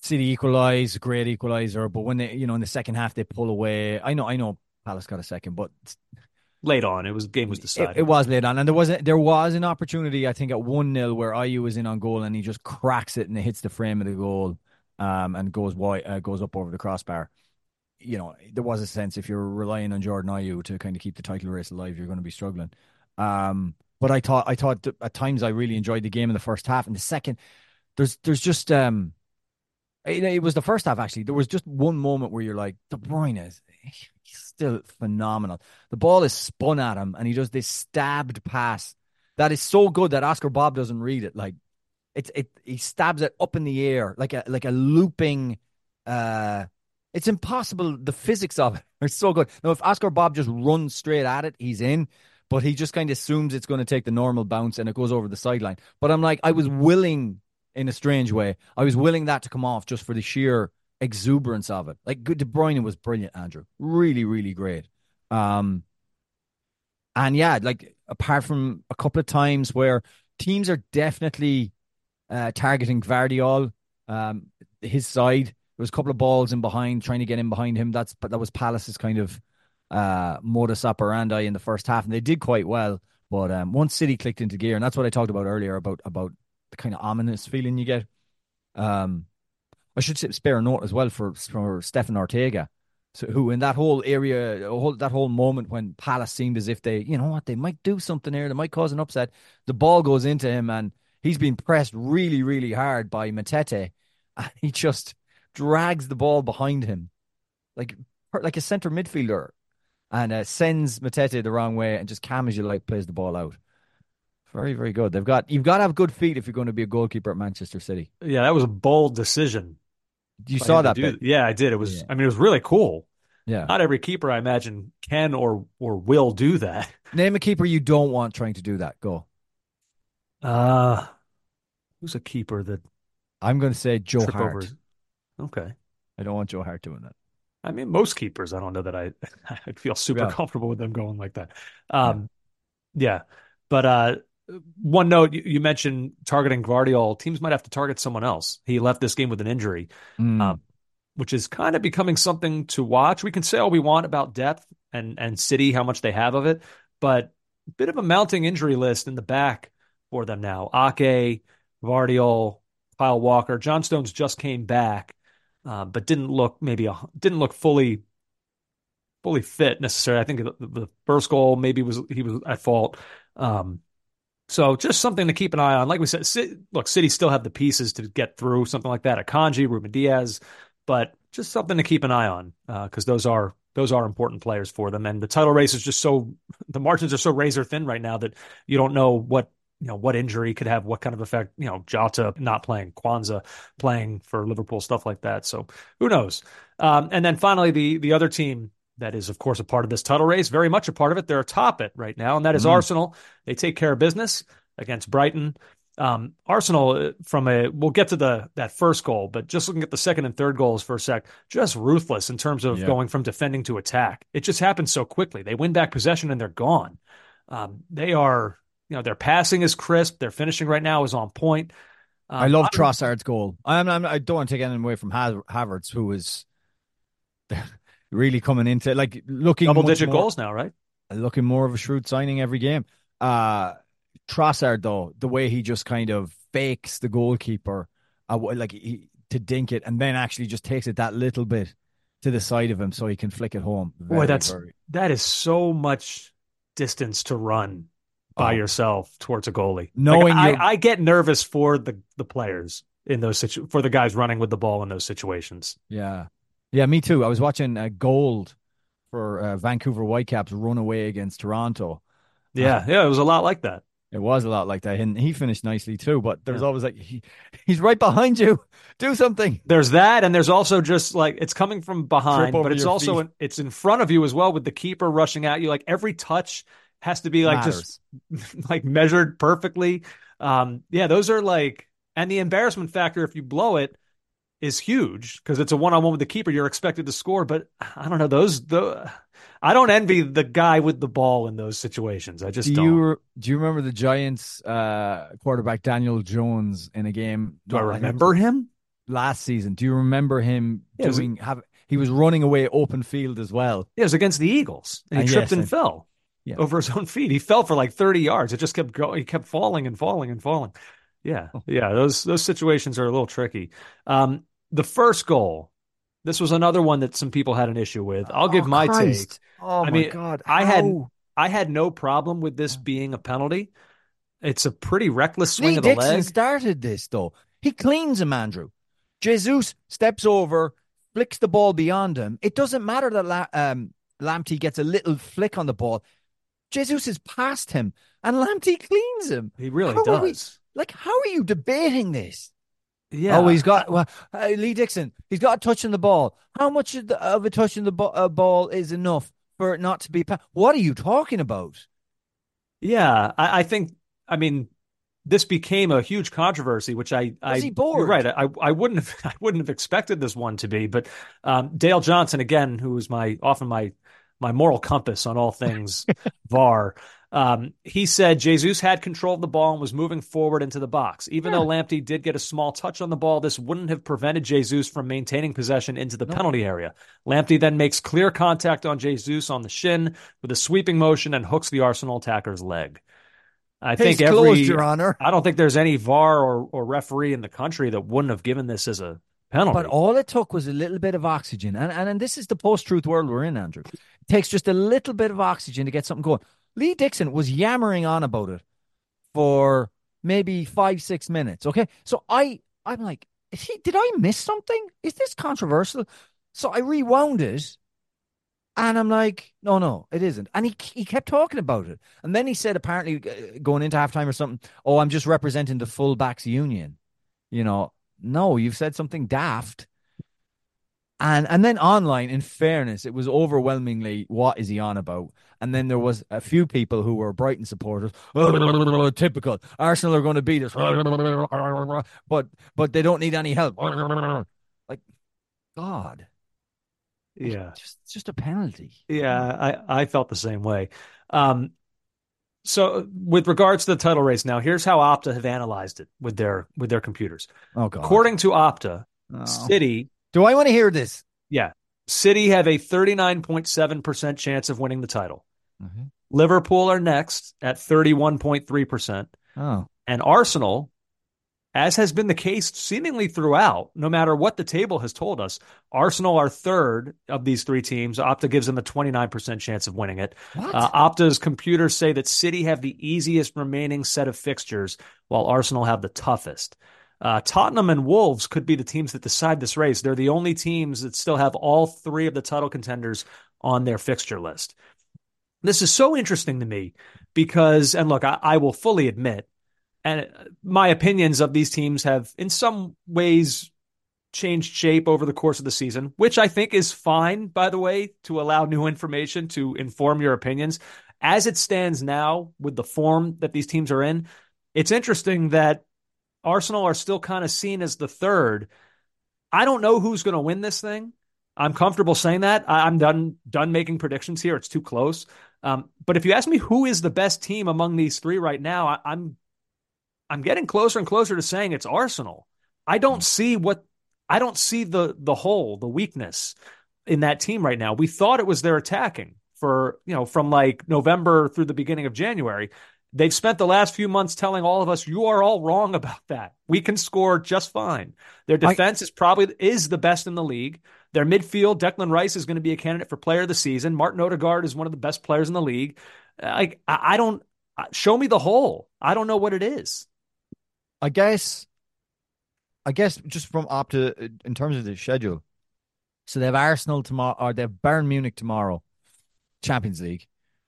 G: City equalize, great equalizer, but when they, you know, in the second half they pull away. I know, I know, Palace got a second, but
F: Late on, it was game was
G: it,
F: decided.
G: it was late on, and there was a, there was an opportunity, I think, at one nil where Ayew was in on goal and he just cracks it and it hits the frame of the goal, um, and goes wide, uh, goes up over the crossbar. You know, there was a sense if you're relying on Jordan Ayew to kind of keep the title race alive, you're going to be struggling. Um, but I thought, I thought at times I really enjoyed the game in the first half. In the second, there's, there's just, um, it, it was the first half actually. There was just one moment where you're like, De Bruyne is he's still phenomenal. The ball is spun at him, and he does this stabbed pass that is so good that Oscar Bob doesn't read it. Like it's, it, he stabs it up in the air like a, like a looping, uh. It's impossible. The physics of it are so good. Now, if Oscar Bob just runs straight at it, he's in. But he just kind of assumes it's going to take the normal bounce and it goes over the sideline. But I'm like, I was willing, in a strange way, I was willing that to come off just for the sheer exuberance of it. Like, De Bruyne was brilliant, Andrew. Really, really great. Um, and yeah, like, apart from a couple of times where teams are definitely uh, targeting Gvardiol, um, his side. There was a couple of balls in behind, trying to get in behind him. That's but that was Palace's kind of uh, modus operandi in the first half, and they did quite well. But um, once City clicked into gear, and that's what I talked about earlier about about the kind of ominous feeling you get. Um, I should spare a note as well for for Stefan Ortega, so, who in that whole area, that whole moment when Palace seemed as if they, you know what, they might do something here, they might cause an upset. The ball goes into him, and he's been pressed really, really hard by Matete, and he just drags the ball behind him like like a centre midfielder, and uh, sends Matete the wrong way and just calm as you like plays the ball out. Very, very good. They've got you've got to have good feet if you're going to be a goalkeeper at Manchester City.
F: Yeah, that was a bold decision.
G: You saw that
F: do,
G: bit?
F: Yeah, I did. It was.
G: Yeah.
F: I mean, it was really cool.
G: Yeah.
F: Not every keeper, I imagine, can or or will do that.
G: Name a keeper you don't want trying to do that. Go.
F: Uh who's a keeper that
G: I'm going to say Joe
F: trip
G: Hart.
F: over? Okay.
G: I don't want Joe Hart doing that.
F: I mean, most keepers, I don't know that I I'd feel super
G: Yeah.
F: comfortable with them going like that. Um, yeah. yeah. But uh, one note, you, you mentioned targeting Gvardiol. Teams might have to target someone else. He left this game with an injury,
G: Mm.
F: um, which is kind of becoming something to watch. We can say all we want about depth and, and City, how much they have of it, but a bit of a mounting injury list in the back for them now. Ake, Gvardiol, Kyle Walker. John Stones just came back. Uh, but didn't look maybe a, didn't look fully fully fit necessarily. I think the, the first goal maybe was he was at fault. Um, so just something to keep an eye on. Like we said, C- look, City still have the pieces to get through something like that. Akanji, Ruben Diaz, but just something to keep an eye on because uh, those are those are important players for them. And the title race is just so the margins are so razor thin right now that you don't know what. You know, what injury could have what kind of effect, you know, Jota not playing, Kwanzaa playing for Liverpool, stuff like that. So who knows? Um, and then finally, the the other team that is, of course, a part of this title race, very much a part of it. They're atop it right now, and that is mm. Arsenal. They take care of business against Brighton. Um, Arsenal, from a, we'll get to the that first goal, but just looking at the second and third goals for a sec, just ruthless in terms of yeah. going from defending to attack. It just happens so quickly. They win back possession and they're gone. Um, they are... You know, their passing is crisp. Their finishing right now is on point. Um,
G: I love I Trossard's goal. I'm, I'm, I don't want to take anything away from Havertz, who is really coming into like looking
F: double-digit
G: more,
F: goals now, right?
G: Looking more of a shrewd signing every game. Uh, Trossard, though, the way he just kind of fakes the goalkeeper, uh, like he, to dink it, and then actually just takes it that little bit to the side of him so he can flick it home. Very,
F: Boy, that's
G: very...
F: that is so much distance to run by oh. yourself towards a goalie.
G: Knowing
F: like, I, I get nervous for the, the players in those situ- for the guys running with the ball in those situations.
G: Yeah, yeah, me too. I was watching uh, Gold for uh, Vancouver Whitecaps run away against Toronto.
F: Yeah, uh, yeah, it was a lot like that.
G: It was a lot like that, and he finished nicely too. But there's yeah. always like he, he's right behind you. Do something.
F: There's that, and there's also just like it's coming from behind, but it's also in, it's in front of you as well with the keeper rushing at you. Like every touch has to be like
G: Matters.
F: just like measured perfectly. Um, yeah, those are like, and the embarrassment factor if you blow it is huge because it's a one-on-one with the keeper. You're expected to score, but I don't know those. The I don't envy the guy with the ball in those situations. I just
G: do
F: don't.
G: You, do you remember the Giants uh, quarterback Daniel Jones in a game?
F: Do I remember him?
G: last season. Do you remember him
F: Yeah, it was-
G: doing? Have he was running away open field as well?
F: It was against the Eagles, and he
G: And
F: tripped
G: yes,
F: and
G: and-
F: fell
G: Yeah.
F: over his own feet. He fell for like thirty yards. It just kept going. He kept falling and falling and falling. Yeah,
G: Oh.
F: yeah. Those those situations are a little tricky. Um, the first goal, this was another one that some people had an issue with. I'll give
G: Oh,
F: my
G: Christ.
F: take.
G: Oh
F: I
G: my
F: mean,
G: God!
F: I had
G: How?
F: I had no problem with this being a penalty. It's a pretty reckless swing
G: Lee
F: of the
G: Dixon
F: leg.
G: started this though. He cleans him, Andrew. Jesus steps over, flicks the ball beyond him. It doesn't matter that La- um, Lamptey gets a little flick on the ball. Jesus is past him, and Lamptey cleans him.
F: He really
G: How are we-
F: does.
G: like, how are you debating this?
F: Yeah.
G: Oh, he's got well, uh, Lee Dixon. He's got a touch in the ball. How much of, the, of a touch in the bo- uh, ball is enough for it not to be? Pa- what are you talking about?
F: Yeah, I, I think. I mean, this became a huge controversy, which I, I
G: Was he bored?
F: You're right. I, I wouldn't have, I wouldn't have expected this one to be. But um, Dale Johnson, again, who is my often my my moral compass on all things V A R. Um, he said Jesus had control of the ball and was moving forward into the box. Even
G: Yeah.
F: though Lamptey did get a small touch on the ball, this wouldn't have prevented Jesus from maintaining possession into the
G: No.
F: penalty area. Lamptey then makes clear contact on Jesus on the shin with a sweeping motion and hooks the Arsenal attacker's leg. I
G: Case
F: think every,
G: closed, Your Honor.
F: I don't think there's any V A R or, or referee in the country that wouldn't have given this as a penalty.
G: But all it took was a little bit of oxygen. And, and, and this is the post-truth world we're in, Andrew. It takes just a little bit of oxygen to get something going. Lee Dixon was yammering on about it for maybe five, six minutes. Okay. So I, I'm like, is he, did I miss something? Is this controversial? So I rewound it and I'm like, no, no, it isn't. And he, he kept talking about it. And then he said, apparently uh, going into halftime or something, oh, I'm just representing the fullbacks union. You know, no, you've said something daft. And and then online, in fairness, it was overwhelmingly, what is he on about? And then there was a few people who were Brighton supporters. Oh, typical. Arsenal are going to beat us. But but they don't need any help. Like, God.
F: yeah.
G: Just just a penalty.
F: Yeah, I, I felt the same way. Um, so with regards to the title race now, here's how Opta have analyzed it with their with their computers.
G: Oh, God.
F: According to Opta,
G: Oh.
F: City,
G: Do I want to hear this?
F: yeah, City have a thirty-nine point seven percent chance of winning the title.
G: Mm-hmm.
F: Liverpool are next at thirty-one point three percent.
G: Oh.
F: And Arsenal, as has been the case seemingly throughout, no matter what the table has told us, Arsenal are third of these three teams. Opta gives them a twenty-nine percent chance of winning it.
G: What?
F: Uh, Opta's computers say that City have the easiest remaining set of fixtures, while Arsenal have the toughest. Uh, Tottenham and Wolves could be the teams that decide this race. They're the only teams that still have all three of the title contenders on their fixture list. This is so interesting to me because, and look, I, I will fully admit, and my opinions of these teams have in some ways changed shape over the course of the season, which I think is fine, by the way, to allow new information to inform your opinions. As it stands now with the form that these teams are in, it's interesting that Arsenal are still kind of seen as the third. I don't know who's going to win this thing. I'm comfortable saying that. I- I'm done done making predictions here. It's too close. Um, but if you ask me who is the best team among these three right now, I- I'm I'm getting closer and closer to saying it's Arsenal. I don't see what I don't see the the hole, the weakness in that team right now. We thought it was their attacking for, you know, from like November through the beginning of January. They've spent the last few months telling all of us, you are all wrong about that. We can score just fine. Their defense I, is probably is the best in the league. Their midfield, Declan Rice is going to be a candidate for player of the season. Martin Odegaard is one of the best players in the league. I, I don't show me the hole. I don't know what it is.
G: I guess, I guess just from Opta in terms of the schedule. So they have Arsenal tomorrow, or they have Bayern Munich tomorrow, Champions League.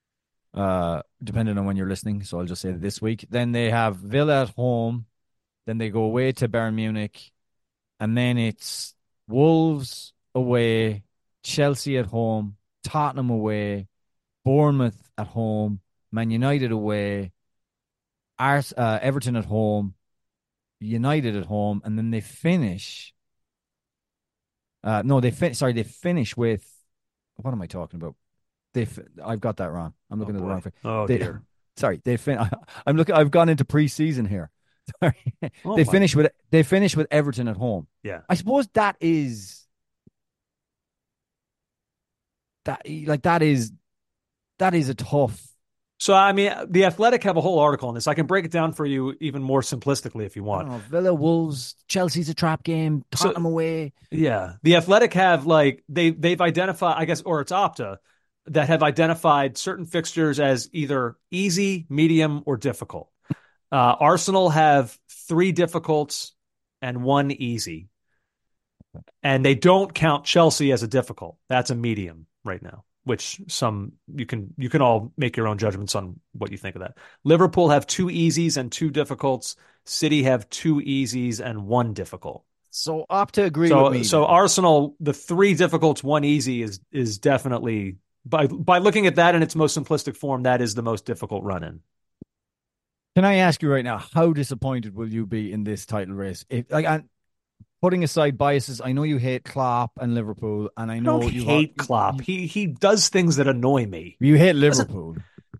G: Uh, depending on when you're listening, so I'll just say this week. Then they have Villa at home. Then they go away to Bayern Munich, and then it's Wolves away, Chelsea at home, Tottenham away, Bournemouth at home, Man United away, Ars- uh, Everton at home, United at home, and then they finish. Uh, no, they fin- Sorry, they finish with. What am I talking about? They, I've got that wrong. I'm looking
F: oh,
G: at the
F: boy.
G: wrong thing.
F: Oh
G: they,
F: dear.
G: Sorry, they fin- I'm looking. I've gone into preseason here. Sorry.
F: Oh
G: they
F: my-
G: finish with they finish with Everton at home.
F: Yeah.
G: I suppose that is that like that is that is a tough.
F: So, I mean, The Athletic have a whole article on this. I can break it down for you even more simplistically if you
G: I
F: want.
G: don't know, Villa, Wolves, Chelsea's a trap game.
F: So-
G: Tottenham away.
F: Yeah. The Athletic have like they they've identified, I guess, or it's Opta that have identified certain fixtures as either easy, medium, or difficult. Uh, Arsenal have three difficults and one easy. And they don't count Chelsea as a difficult. That's a medium right now, which some you can you can all make your own judgments on what you think of that. Liverpool have two easies and two difficults. City have two easies and one difficult.
G: So Opta agree
F: So
G: with me.
F: so
G: then.
F: Arsenal, the three difficults, one easy is is definitely by by looking at that in its most simplistic form, that is the most difficult run in.
G: Can I ask you right now, how disappointed will you be in this title race? If like, and putting aside biases, I know you hate Klopp and Liverpool, and I
F: I
G: know
F: don't
G: you
F: hate
G: you-
F: Klopp. He he does things that annoy me.
G: You hate Liverpool.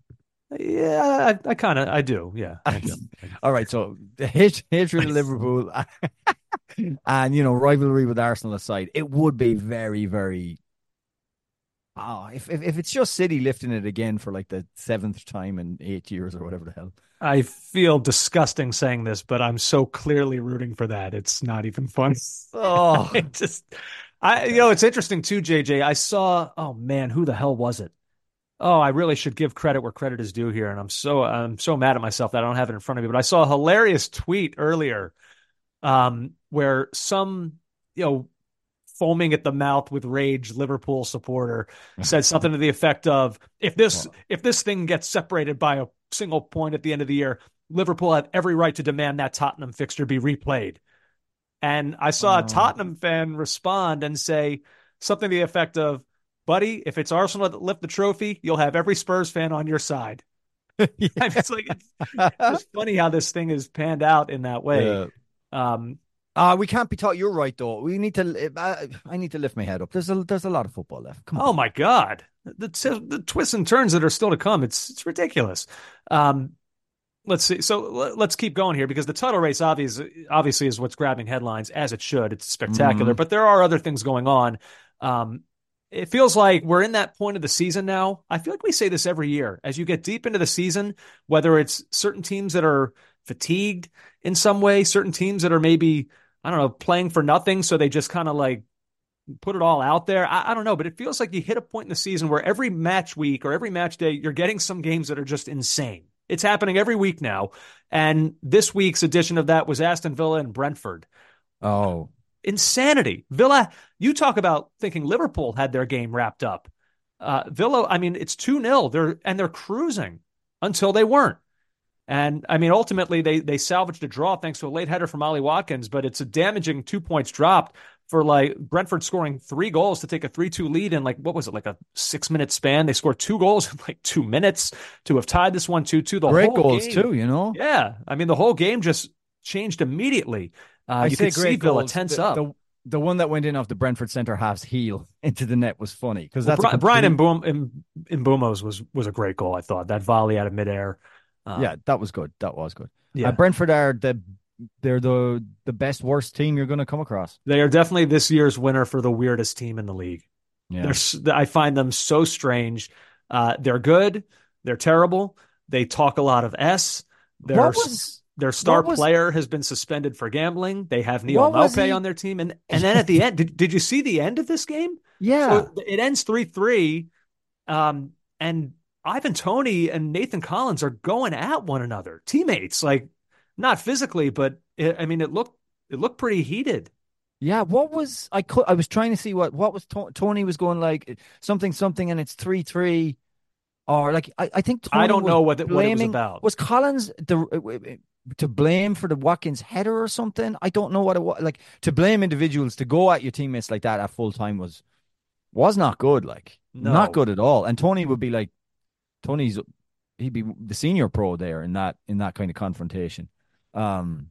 F: Yeah, I, I kind of I do. Yeah. I do.
G: All right, so the hate, hatred of Liverpool and, you know, rivalry with Arsenal aside, it would be very, very. Oh, if, if if it's just City lifting it again for like the seventh time in eight years or whatever the hell.
F: I feel disgusting saying this, but I'm so clearly rooting for that. It's not even fun.
G: Oh,
F: It just, I, you know, it's interesting too, J J. I saw, oh man, who the hell was it? Oh, I really should give credit where credit is due here, and I'm so I'm so mad at myself that I don't have it in front of me. But I saw a hilarious tweet earlier, um, where some, you know, foaming at the mouth with rage Liverpool supporter said something to the effect of, if this if this thing gets separated by a single point at the end of the year, Liverpool have every right to demand that Tottenham fixture be replayed. And I saw a
G: Oh.
F: Tottenham fan respond and say something to the effect of, buddy, if it's Arsenal that lift the trophy, you'll have every Spurs fan on your side. I mean, it's like it's, it's just funny how this thing is panned out in that way.
G: Yeah.
F: Um,
G: Uh, we can't be taught. You're right, though. We need to. Uh, I need to lift my head up. There's a there's a lot of football left. Come on.
F: Oh my God, the, the twists and turns that are still to come. It's it's ridiculous. Um, let's see. So let's keep going here because the title race obviously obviously is what's grabbing headlines as it should. It's spectacular,
G: Mhm.
F: but there are other things going on. Um, it feels like we're in that point of the season now. I feel like we say this every year as you get deep into the season, whether it's certain teams that are fatigued in some way, certain teams that are maybe, I don't know, playing for nothing. So they just kind of like put it all out there. I, I don't know, but it feels like you hit a point in the season where every match week or every match day, you're getting some games that are just insane. It's happening every week now. And this week's edition of that was Aston Villa and Brentford.
G: Oh,
F: Insanity. Villa, you talk about thinking Liverpool had their game wrapped up. Uh, Villa, I mean, it's two nil. They're and they're cruising until they weren't. And I mean, ultimately, they they salvaged a draw thanks to a late header from Ollie Watkins, but it's a damaging two points dropped for like Brentford scoring three goals to take a three two lead in like, what was it, like a six minute span? They scored two goals in like two minutes to have tied this one two two. The
G: great
F: whole
G: goals
F: game,
G: too. You know.
F: Yeah. I mean, the whole game just changed immediately. Uh,
G: I
F: you
G: say
F: could see
G: great
F: Villa
G: goals.
F: tense
G: the,
F: up.
G: The, the one that went in off the Brentford centre half's heel into the net was funny because
F: Well,
G: that's
F: Bri-
G: a
F: Brian
G: complete-
F: in Boom in Mbumos was was a great goal. I thought that volley out of midair. Um,
G: Yeah, that was good. That was good.
F: yeah.
G: Uh, Brentford are the they're the the best worst team you're going to come across.
F: They are definitely this year's winner for the weirdest team in the league.
G: Yeah.
F: They're, s- I find them so strange. Uh, they're good. They're terrible. They talk a lot of S. Their,
G: What was
F: their star
G: what was-
F: player has been suspended for gambling. They have Neil
G: What was
F: Maupay
G: he-
F: on their team. And, and then at the end, did, did you see the end of this game?
G: yeah.
F: So it ends three three. Um, and Ivan Toney and Nathan Collins are going at one another. Teammates, like not physically, but it, I mean, it looked it looked pretty heated.
G: Yeah, what was I? Could, I was trying to see what what was to, Tony was going like something something, and it's three three, or like I, I think Tony
F: I don't
G: was
F: know what, it- what it was
G: blaming-
F: about.
G: Was Collins the to blame for the Watkins header or something? I don't know what it was. Like to blame individuals to go at your teammates like that at full time was was not good. Like
F: No.
G: not good at all. And Tony would be like Tony's he'd be the senior pro there in that in that kind of confrontation. Um.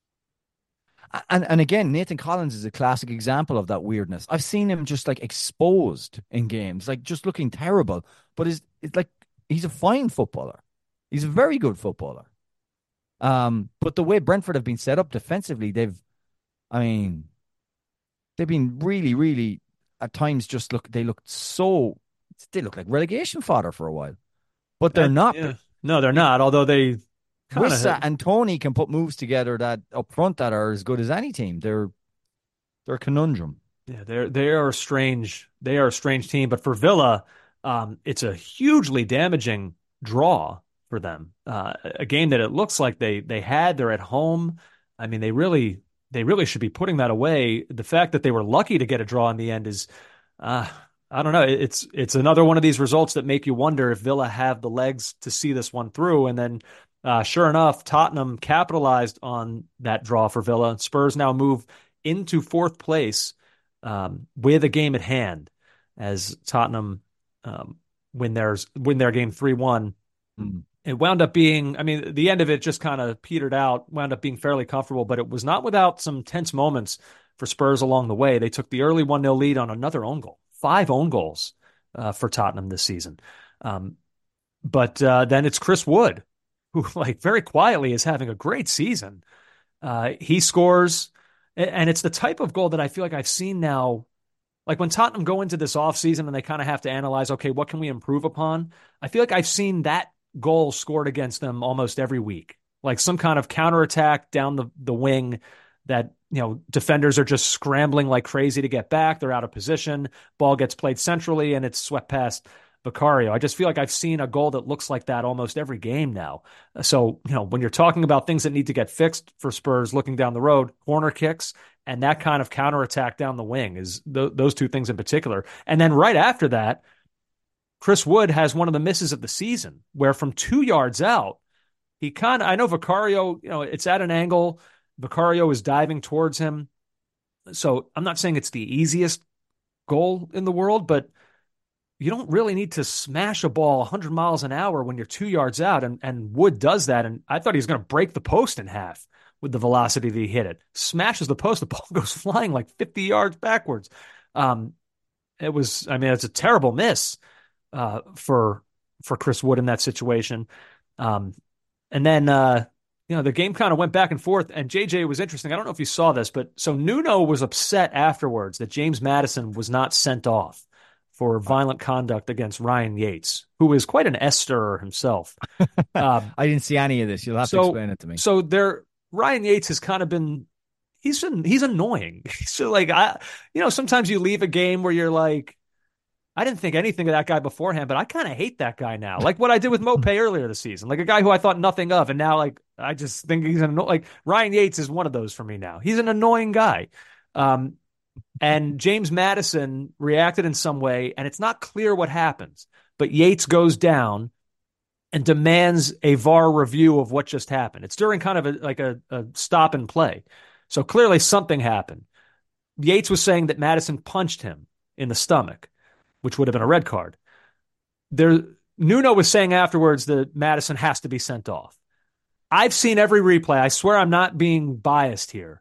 G: And and again, Nathan Collins is a classic example of that weirdness. I've seen him just like exposed in games, like just looking terrible. But is it's like he's a fine footballer. He's a very good footballer. Um, but the way Brentford have been set up defensively, they've, I mean, they've been really, really at times just look. They looked so. They look like relegation fodder for a while, but they're
F: That,
G: not.
F: yeah. No, they're not. Although they kind
G: Wissa
F: of
G: and Tony can put moves together that up front that are as good as any team. They're they're a conundrum.
F: Yeah, they're they are a strange they are a strange team, but for Villa, um, it's a hugely damaging draw for them. Uh, a game that it looks like they they had. They're at home. I mean, they really they really should be putting that away. The fact that they were lucky to get a draw in the end is, uh, I don't know. It's it's another one of these results that make you wonder if Villa have the legs to see this one through. And then, uh, sure enough, Tottenham capitalized on that draw for Villa. Spurs now move into fourth place um, with a game at hand as Tottenham um, win theirs win their game three one.
G: Mm.
F: It wound up being, I mean, the end of it just kind of petered out, wound up being fairly comfortable, but it was not without some tense moments for Spurs along the way. They took the early one nil lead on another own goal, five own goals uh, for Tottenham this season. Um, but uh, then it's Chris Wood, who like very quietly is having a great season. Uh, he scores, and it's the type of goal that I feel like I've seen now. Like when Tottenham go into this offseason and they kind of have to analyze, okay, what can we improve upon? I feel like I've seen that goal scored against them almost every week. Like some kind of counterattack down the, the wing that, you know, defenders are just scrambling like crazy to get back. They're out of position. Ball gets played centrally and it's swept past Vicario. I just feel like I've seen a goal that looks like that almost every game now. So, you know, when you're talking about things that need to get fixed for Spurs looking down the road, corner kicks and that kind of counterattack down the wing is th- those two things in particular. And then right after that, Chris Wood has one of the misses of the season where from two yards out, he kind of, I know Vicario, you know, it's at an angle. Vicario is diving towards him. So I'm not saying it's the easiest goal in the world, but you don't really need to smash a ball one hundred miles an hour when you're two yards out. And, and Wood does that. And I thought he was going to break the post in half with the velocity that he hit it. Smashes the post. The ball goes flying like fifty yards backwards. Um, it was, I mean, it's a terrible miss uh, for for Chris Wood in that situation. Um, and then, uh, you know, the game kind of went back and forth. And J J was interesting. I don't know if you saw this, but so Nuno was upset afterwards that James Maddison was not sent off for violent conduct against Ryan Yates, who is quite an S-stirrer himself.
G: Um, I didn't see any of this. You'll have
F: so,
G: to explain it to me.
F: So there, Ryan Yates has kind of been, he's been, he's annoying. So like, I, you know, sometimes you leave a game where you're like, I didn't think anything of that guy beforehand, but I kind of hate that guy now. Like what I did with Mopé earlier this season, like a guy who I thought nothing of. And now like, I just think he's an, like Ryan Yates is one of those for me now. He's an annoying guy. Um, And James Maddison reacted in some way, and it's not clear what happens. But Yates goes down and demands a V A R review of what just happened. It's during kind of a, like a, a stop and play. So clearly something happened. Yates was saying that Maddison punched him in the stomach, which would have been a red card. There, Nuno was saying afterwards that Maddison has to be sent off. I've seen every replay. I swear I'm not being biased here.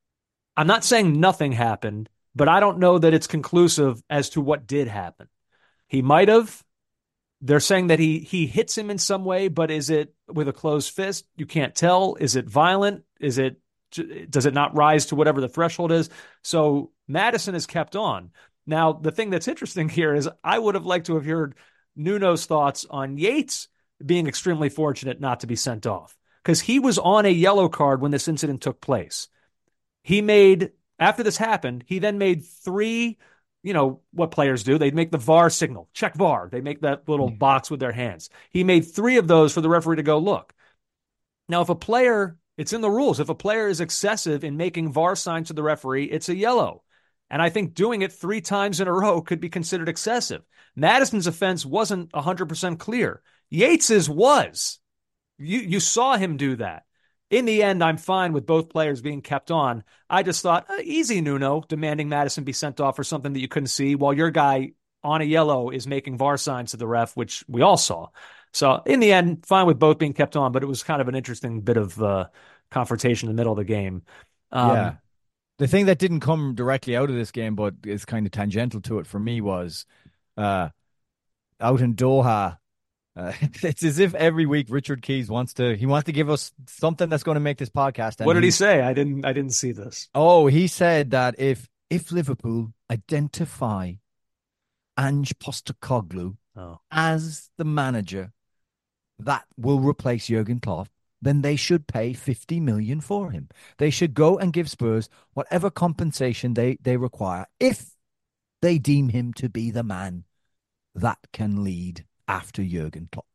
F: I'm not saying nothing happened, but I don't know that it's conclusive as to what did happen. He might have. They're saying that he he hits him in some way, but is it with a closed fist? You can't tell. Is it violent? Is it does it not rise to whatever the threshold is? So Maddison is kept on. Now, the thing that's interesting here is I would have liked to have heard Nuno's thoughts on Yates being extremely fortunate not to be sent off because he was on a yellow card when this incident took place. He made, after this happened, he then made three, you know, what players do. They make the V A R signal, check V A R. They make that little box with their hands. He made three of those for the referee to go look. Now, if a player, it's in the rules, if a player is excessive in making V A R signs to the referee, it's a yellow. And I think doing it three times in a row could be considered excessive. Maddison's offense wasn't one hundred percent clear. Yates's was. You, you saw him do that. In the end, I'm fine with both players being kept on. I just thought, uh, easy, Nuno, demanding Maddison be sent off for something that you couldn't see, while your guy on a yellow is making V A R signs to the ref, which we all saw. So in the end, fine with both being kept on, but it was kind of an interesting bit of uh, confrontation in the middle of the game. Um,
G: yeah. The thing that didn't come directly out of this game, but is kind of tangential to it for me, was uh, out in Doha, Uh, it's as if every week Richard Keys wants to he wants to give us something that's going to make this podcast.
F: What did he say? I didn't I didn't see this.
G: Oh, he said that if if Liverpool identify Ange Postecoglou
F: oh.
G: as the manager that will replace Jurgen Klopp, then they should pay fifty million for him. They should go and give Spurs whatever compensation they, they require if they deem him to be the man that can lead after Jurgen Klopp.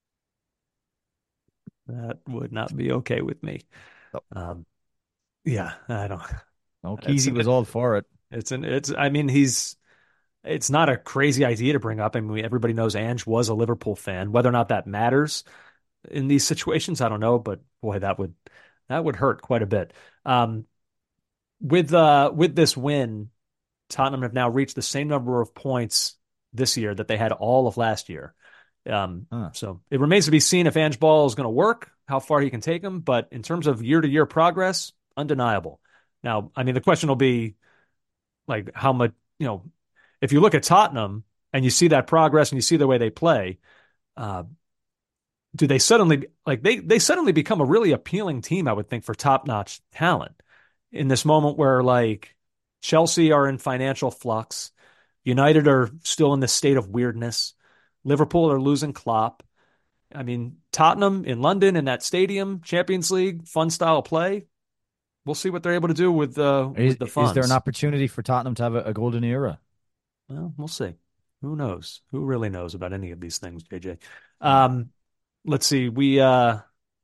F: That would not be okay with me.
G: Oh.
F: Um, yeah, I don't.
G: No, Kesey was all for it.
F: It's an. It's. I mean, he's. It's not a crazy idea to bring up. I mean, everybody knows Ange was a Liverpool fan. Whether or not that matters in these situations, I don't know. But boy, that would that would hurt quite a bit. Um, with uh, with this win, Tottenham have now reached the same number of points this year that they had all of last year. Um, huh. So it remains to be seen if Ange Ball is going to work, how far he can take them. But in terms of year-to-year progress, undeniable. Now, I mean, the question will be like how much, you know, if you look at Tottenham and you see that progress and you see the way they play, uh, do they suddenly like they they suddenly become a really appealing team, I would think, for top-notch talent in this moment where like Chelsea are in financial flux, United are still in this state of weirdness, Liverpool are losing Klopp. I mean, Tottenham in London in that stadium, Champions League, fun style play. We'll see what they're able to do with, uh,
G: is,
F: with the funds.
G: Is there an opportunity for Tottenham to have a, a golden era?
F: Well, we'll see. Who knows? Who really knows about any of these things, J J? Um, let's see. We uh,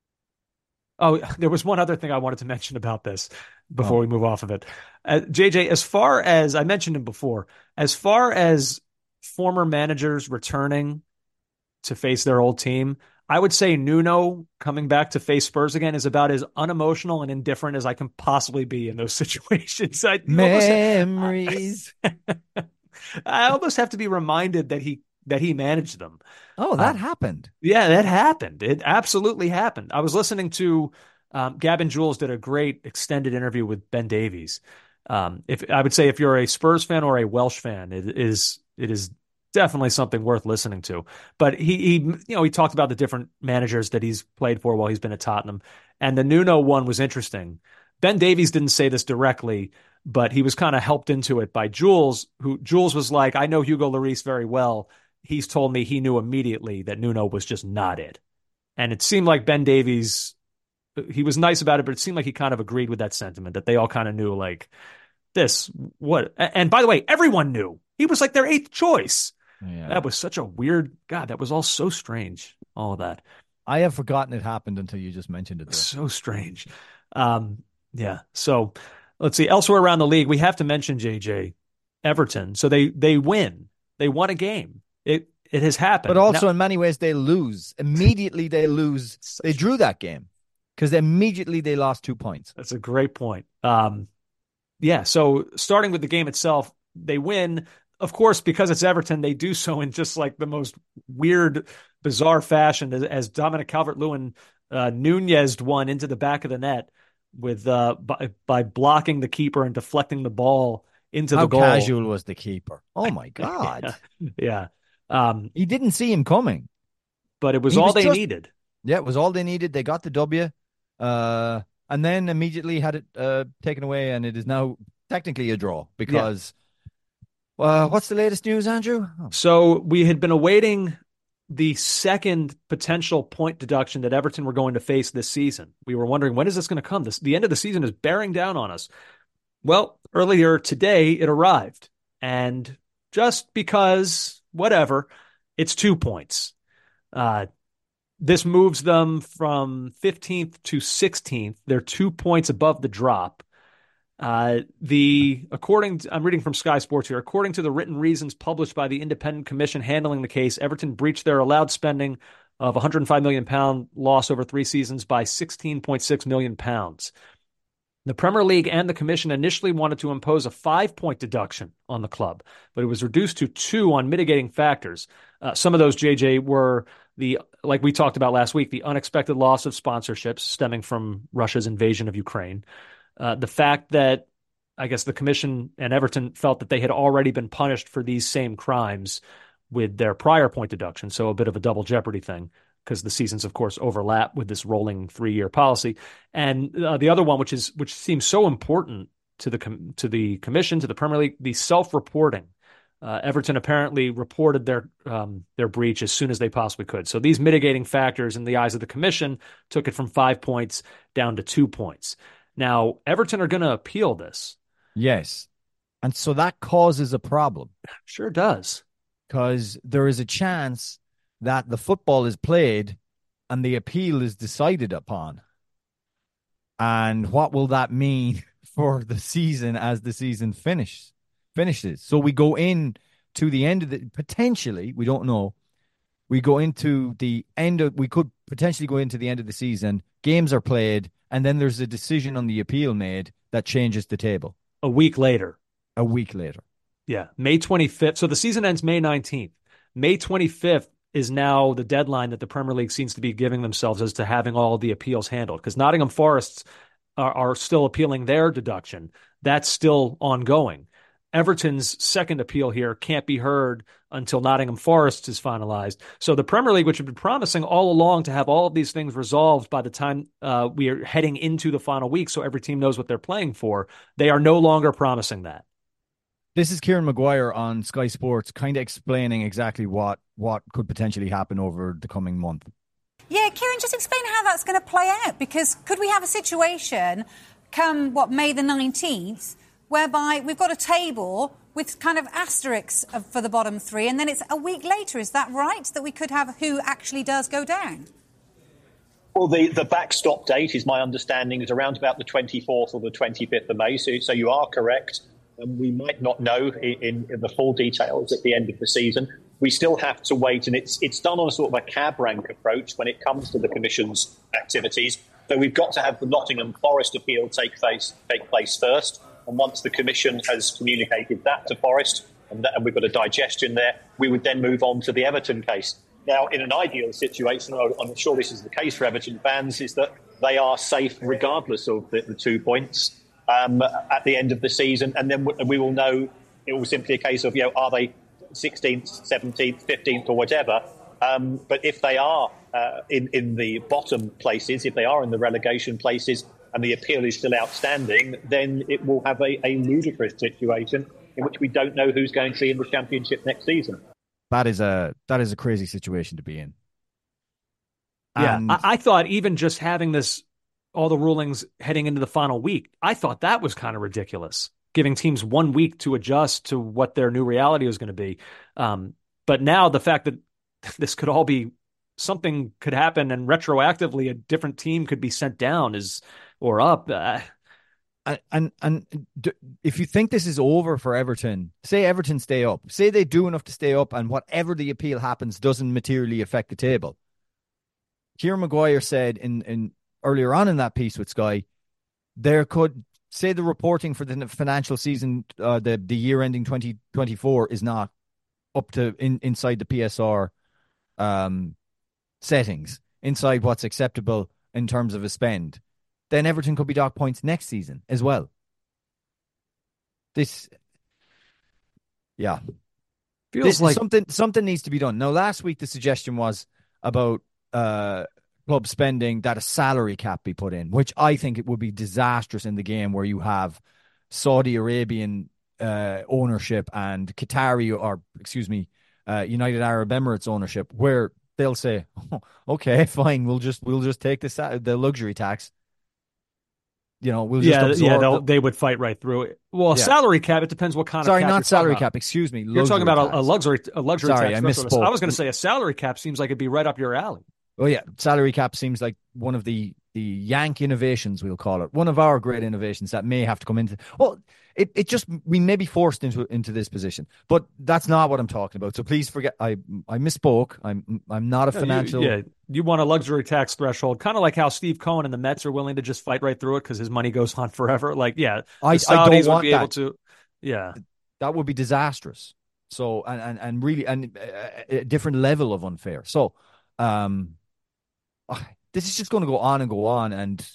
F: oh, there was one other thing I wanted to mention about this before oh. we move off of it. Uh, J J, as far as I mentioned him before, as far as former managers returning to face their old team, I would say Nuno coming back to face Spurs again is about as unemotional and indifferent as I can possibly be in those situations. I,
G: Memories.
F: I, I almost have to be reminded that he that he managed them.
G: Oh, that
F: uh,
G: happened.
F: Yeah, that happened. It absolutely happened. I was listening to um, Gavin Jules did a great extended interview with Ben Davies. Um, if I would say if you're a Spurs fan or a Welsh fan, it is it is definitely something worth listening to. But he, he, you know, he talked about the different managers that he's played for while he's been at Tottenham, and the Nuno one was interesting. Ben Davies didn't say this directly, but he was kind of helped into it by Jules, who Jules was like, I know Hugo Lloris very well. He's told me he knew immediately that Nuno was just not it. And it seemed like Ben Davies, he was nice about it, but it seemed like he kind of agreed with that sentiment, that they all kind of knew like this, what, and by the way, everyone knew. He was like their eighth choice. Yeah. That was such a weird, God, that was all so strange, all of that.
G: I have forgotten it happened until you just mentioned it. There.
F: So strange. Um, yeah. So let's see. Elsewhere around the league, we have to mention, J J, Everton. So they they win. They won a game. It it has happened.
G: But also
F: now,
G: in many ways, they lose. Immediately they lose. They drew that game because immediately they lost two points.
F: That's a great point. Um, yeah. So starting with the game itself, they win. Of course, because it's Everton, they do so in just like the most weird, bizarre fashion as, as Dominic Calvert-Lewin uh, Nunez one into the back of the net with uh, by, by blocking the keeper and deflecting the ball into
G: How
F: the goal.
G: How casual was the keeper? Oh, my God.
F: yeah. yeah. Um,
G: he didn't see him coming.
F: But it was
G: he
F: all
G: was
F: they
G: just,
F: needed.
G: Yeah, it was all they needed. They got the W uh, and then immediately had it uh, taken away, and it is now technically a draw because... Yeah. Uh, what's the latest news, Andrew? Oh.
F: So we had been awaiting the second potential point deduction that Everton were going to face this season. We were wondering, when is this going to come? This, the end of the season is bearing down on us. Well, earlier today, it arrived. And just because, whatever, it's two points. Uh, this moves them from fifteenth to sixteenth. They're two points above the drop. Uh, the according to, I'm reading from Sky Sports here. According to the written reasons published by the independent commission handling the case, Everton breached their allowed spending of one hundred five million pound loss over three seasons by sixteen point six million pounds. The Premier League and the commission initially wanted to impose a five point deduction on the club, but it was reduced to two on mitigating factors. Uh, some of those, J J, were the, like we talked about last week, the unexpected loss of sponsorships stemming from Russia's invasion of Ukraine. Uh, the fact that I guess the commission and Everton felt that they had already been punished for these same crimes with their prior point deduction. So a bit of a double jeopardy thing, because the seasons, of course, overlap with this rolling three-year policy. And uh, the other one, which is which seems so important to the com- to the commission, to the Premier League, the self-reporting. Uh, Everton apparently reported their um, their breach as soon as they possibly could. So these mitigating factors, in the eyes of the commission, took it from five points down to two points. Now, Everton are going to appeal this.
G: Yes. And so that causes a problem.
F: Sure does.
G: Because there is a chance that the football is played and the appeal is decided upon. And what will that mean for the season as the season finishes? Finishes. So we go in to the end of the, potentially, we don't know, we go into the end of, we could potentially go into the end of the season, games are played, and then there's a decision on the appeal made that changes the table.
F: A week later.
G: A week later.
F: Yeah, May twenty-fifth. So the season ends May nineteenth. May twenty-fifth is now the deadline that the Premier League seems to be giving themselves as to having all the appeals handled, because Nottingham Forest are, are still appealing their deduction. That's still ongoing. Everton's second appeal here can't be heard until Nottingham Forest is finalized. So the Premier League, which had been promising all along to have all of these things resolved by the time uh, we are heading into the final week, so every team knows what they're playing for, they are no longer promising that.
G: This is Kieran Maguire on Sky Sports, kind of explaining exactly what, what could potentially happen over the coming month.
H: Yeah, Kieran, just explain how that's going to play out, because could we have a situation come, what, May the nineteenth, whereby we've got a table with kind of asterisks for the bottom three, and then it's a week later. Is that right, that we could have who actually does go down?
I: Well, the, the backstop date, is my understanding, is around about the twenty-fourth or the twenty-fifth of May, so, so you are correct. And we might not know in, in the full details at the end of the season. We still have to wait, and it's it's done on a sort of a cab rank approach when it comes to the Commission's activities. So we've got to have the Nottingham Forest appeal take place, take place first. And once the Commission has communicated that to Forest, and, that, and we've got a digestion there, we would then move on to the Everton case. Now, in an ideal situation, I'm sure this is the case for Everton fans, is that they are safe regardless of the, the two points um, at the end of the season. And then we will know, it will simply a case of, you know, are they sixteenth, seventeenth, fifteenth or whatever. Um, but if they are uh, in, in the bottom places, if they are in the relegation places, and the appeal is still outstanding, then it will have a, a ludicrous situation in which we don't know who's going to be in the Championship next season.
G: That is a that is a crazy situation to be in.
F: Yeah,
G: and...
F: I, I thought even just having this, all the rulings heading into the final week, I thought that was kind of ridiculous, giving teams one week to adjust to what their new reality was going to be. Um, but now the fact that this could all be, something could happen and retroactively a different team could be sent down is or up. Uh,
G: and and, and d- if you think this is over for Everton, say Everton stay up, say they do enough to stay up, and whatever the appeal happens doesn't materially affect the table. Kieran Maguire said in, in earlier on in that piece with Sky, there could, say the reporting for the financial season, uh, the the year ending twenty twenty-four is not up to in, inside the P S R um, settings, inside what's acceptable in terms of a spend, then Everton could be docked points next season as well. This, yeah,
F: feels
G: this,
F: like
G: something something needs to be done. Now, last week the suggestion was about uh, club spending that a salary cap be put in, which I think it would be disastrous in the game where you have Saudi Arabian uh, ownership and Qatari, or excuse me, uh, United Arab Emirates ownership, where they'll say, oh, "Okay, fine, we'll just we'll just take the the luxury tax." You know, we'll
F: yeah,
G: just
F: yeah,
G: the...
F: they would fight right through it. Well,
G: yeah.
F: salary cap, it depends what kind
G: Sorry,
F: of cap.
G: Sorry, not salary
F: cap.
G: About. Excuse me.
F: You're talking about a, a luxury, a luxury
G: Sorry,
F: tax.
G: I misspoke.
F: I was going to say a salary cap seems like it'd be right up your alley.
G: Oh yeah, salary cap seems like one of the the Yank innovations, we'll call it, one of our great innovations that may have to come into. Well, it, it just we may be forced into into this position, but that's not what I'm talking about. So please forget, I I misspoke. I'm I'm not a
F: no,
G: financial.
F: You, yeah, you want a luxury tax threshold, kind of like how Steve Cohen and the Mets are willing to just fight right through it because his money goes on forever. Like, yeah, the
G: I,
F: Saudis
G: I don't
F: would
G: want
F: be
G: that.
F: able to. Yeah,
G: that would be disastrous. So and and, and really and a, a different level of unfair. So, um. This is just going to go on and go on, and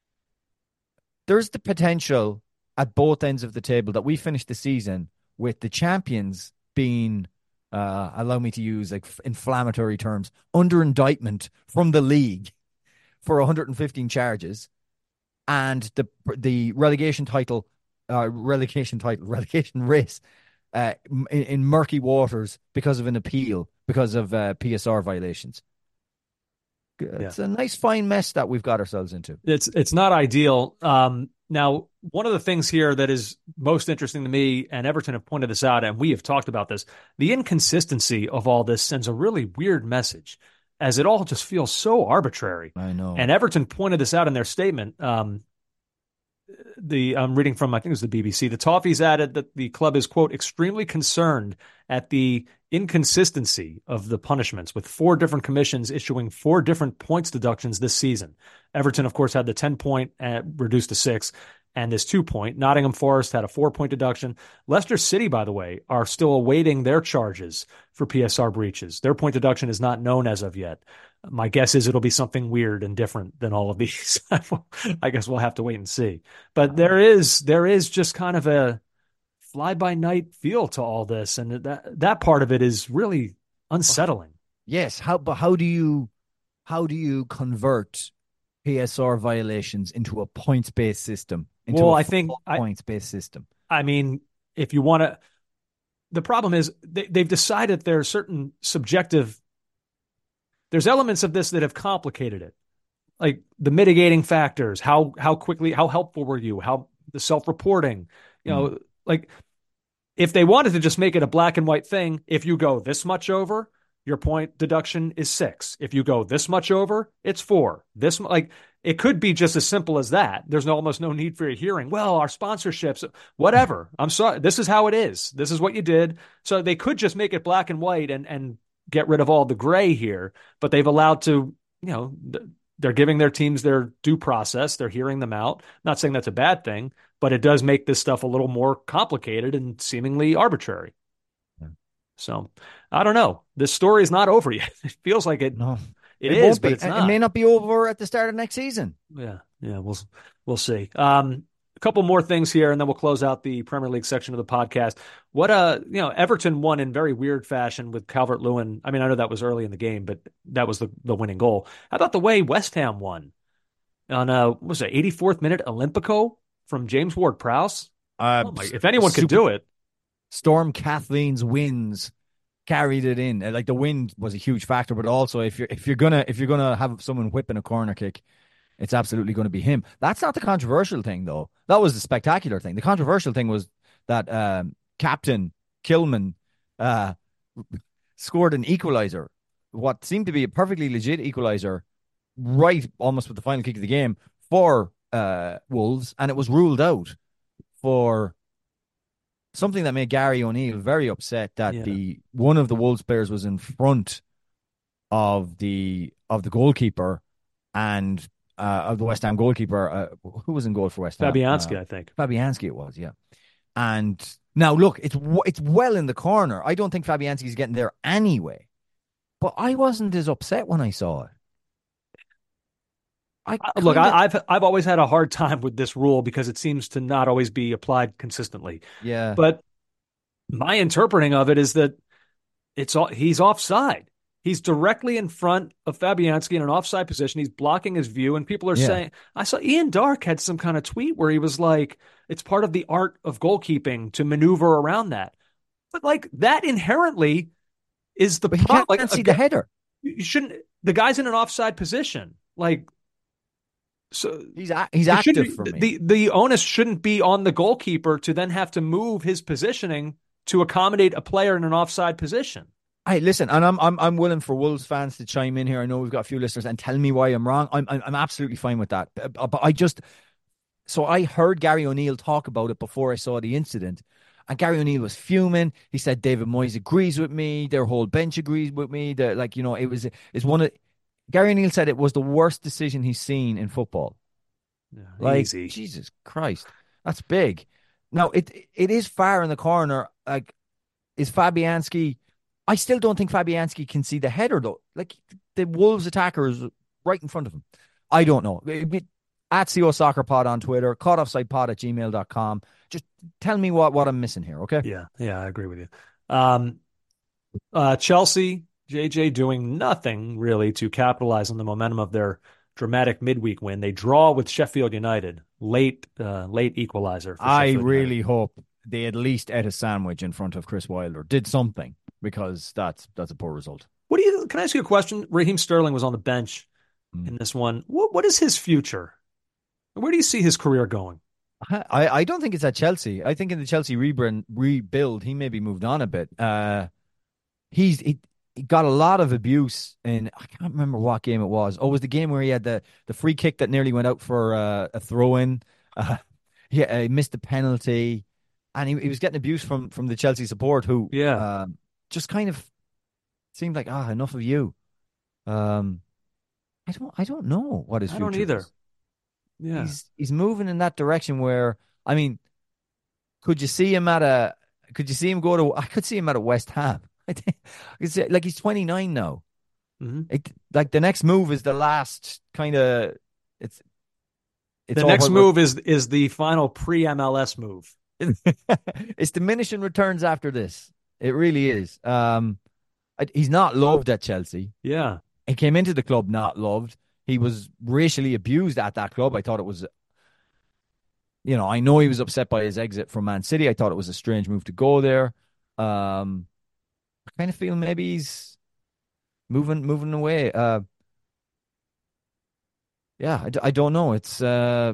G: there's the potential at both ends of the table that we finish the season with the champions being uh, allow me to use like inflammatory terms, under indictment from the league for one hundred fifteen charges, and the the relegation title, uh, relegation title, relegation race, uh, in, in murky waters because of an appeal because of uh, P S R violations. It's yeah. a nice fine mess that we've got ourselves into.
F: It's it's not ideal. Um, now, one of the things here that is most interesting to me, and Everton have pointed this out, and we have talked about this, the inconsistency of all this sends a really weird message, as it all just feels so arbitrary.
G: I know.
F: And Everton pointed this out in their statement. Um, the I'm reading from, I think it was the B B C. The Toffees added that the club is, quote, extremely concerned at the inconsistency of the punishments, with four different commissions issuing four different points deductions this season. Everton, of course, had the ten-point uh, reduced to six, and this two-point. Nottingham Forest had a four-point deduction. Leicester City, by the way, are still awaiting their charges for P S R breaches. Their point deduction is not known as of yet. My guess is it'll be something weird and different than all of these. I guess we'll have to wait and see. But there is there is just kind of a fly-by-night feel to all this, and that that part of it is really unsettling.
G: Yes, how but how do you how do you convert P S R violations into a points-based system? Into
F: well,
G: a
F: I think
G: points-based system.
F: I mean, if you want to, the problem is they, they've decided there are certain subjective. There's elements of this that have complicated it, like the mitigating factors. How how quickly, how helpful were you? How the self-reporting, you know, mm. like if they wanted to just make it a black and white thing, if you go this much over, your point deduction is six. If you go this much over, it's four. This like it could be just as simple as that. There's no, almost no need for a hearing. Well, our sponsorships, whatever. I'm sorry. This is how it is. This is what you did. So they could just make it black and white and and get rid of all the gray here. But they've allowed to, you know, they're giving their teams their due process. They're hearing them out. Not saying that's a bad thing, but it does make this stuff a little more complicated and seemingly arbitrary. Yeah. So I don't know. This story is not over yet. It feels like it.
G: No,
F: it,
G: it
F: is,
G: won't
F: but
G: be.
F: it's not.
G: It may not be over at the start of next season.
F: Yeah, yeah, we'll we'll see. Um, a couple more things here, and then we'll close out the Premier League section of the podcast. What uh, you know, Everton won in very weird fashion with Calvert-Lewin. I mean, I know that was early in the game, but that was the the winning goal. How about the way West Ham won on uh, what was it, eighty-fourth minute Olympico from James Ward-Prowse?
G: Uh,
F: oh my, if anyone could do it,
G: Storm Kathleen's wins carried it in. Like the wind was a huge factor, but also if you're if you're gonna if you're gonna have someone whipping a corner kick, it's absolutely going to be him. That's not the controversial thing, though. That was the spectacular thing. The controversial thing was that um, Captain Kilman uh, scored an equalizer, what seemed to be a perfectly legit equalizer, right almost with the final kick of the game for uh, Wolves, and it was ruled out for something that made Gary O'Neill very upset that yeah. the one of the Wolves players was in front of the of the goalkeeper and uh, of the West Ham goalkeeper. Uh, who was in goal for West Ham?
F: Fabianski,
G: uh,
F: I think.
G: Fabianski it was, yeah. And now look, it's it's well in the corner. I don't think Fabianski's getting there anyway. But I wasn't as upset when I saw it.
F: I kinda... Look, I, I've I've always had a hard time with this rule because it seems to not always be applied consistently.
G: Yeah.
F: But my interpreting of it is that it's all, he's offside. He's directly in front of Fabianski in an offside position. He's blocking his view, and people are yeah. saying, I saw Ian Darke had some kind of tweet where he was like, it's part of the art of goalkeeping to maneuver around that. But like that inherently is the
G: but
F: problem.
G: He can't
F: like,
G: see
F: a,
G: the header.
F: You shouldn't. The guy's in an offside position. Like, so
G: he's a, he's active for me.
F: The the onus shouldn't be on the goalkeeper to then have to move his positioning to accommodate a player in an offside position.
G: Hey, listen, and I'm I'm I'm willing for Wolves fans to chime in here. I know we've got a few listeners and tell me why I'm wrong. I'm I'm, I'm absolutely fine with that. But, but I just so I heard Gary O'Neill talk about it before I saw the incident. And Gary O'Neill was fuming. He said David Moyes agrees with me. Their whole bench agrees with me. That, like, you know, it was it's one of Gary O'Neill said it was the worst decision he's seen in football.
F: Yeah,
G: like,
F: easy.
G: Jesus Christ, that's big. Now it it is far in the corner. Like, is Fabianski? I still don't think Fabianski can see the header though. Like the Wolves attacker is right in front of him. I don't know. It, it, at C O Soccer Pod on Twitter, caughtoffsidepod at gmail dot com. Just tell me what, what I'm missing here, okay?
F: Yeah, yeah, I agree with you. Um, Uh, Chelsea, J J doing nothing really to capitalize on the momentum of their dramatic midweek win. They draw with Sheffield United, late uh, late equalizer for
G: I
F: Sheffield United.
G: really hope they at least ate a sandwich in front of Chris Wilder, did something, because that's that's a poor result.
F: What do you? Can I ask you a question? Raheem Sterling was on the bench
G: Mm.
F: in this one. What what is his future? Where do you see his career going?
G: I, I don't think it's at Chelsea. I think in the Chelsea rebrand, rebuild, he maybe moved on a bit. Uh, he's he, he got a lot of abuse in, I can't remember what game it was. Oh, it was the game where he had the, the free kick that nearly went out for uh, a throw in. Uh, he, uh, he missed the penalty, and he, he was getting abuse from from the Chelsea support who
F: Yeah.
G: uh, just kind of seemed like, ah, enough of you. Um, I don't I don't know what his
F: I
G: future
F: don't either.
G: is.
F: Yeah.
G: He's he's moving in that direction where, I mean, could you see him at a? Could you see him go to? I could see him at a West Ham. I think, I could see, like he's twenty-nine now.
F: Mm-hmm.
G: It, like the next move is the last kind of. It's. It's
F: The
G: all
F: next
G: what-
F: move is is the final pre-M L S move.
G: it's diminishing returns after this. It really is. Um, I- he's not loved at Chelsea.
F: Yeah.
G: He came into the club not loved. He was racially abused at that club. I thought it was, you know, I know he was upset by his exit from Man City. I thought it was a strange move to go there. Um, I kind of feel maybe he's moving moving away. Uh, yeah, I, d- I don't know. It's uh,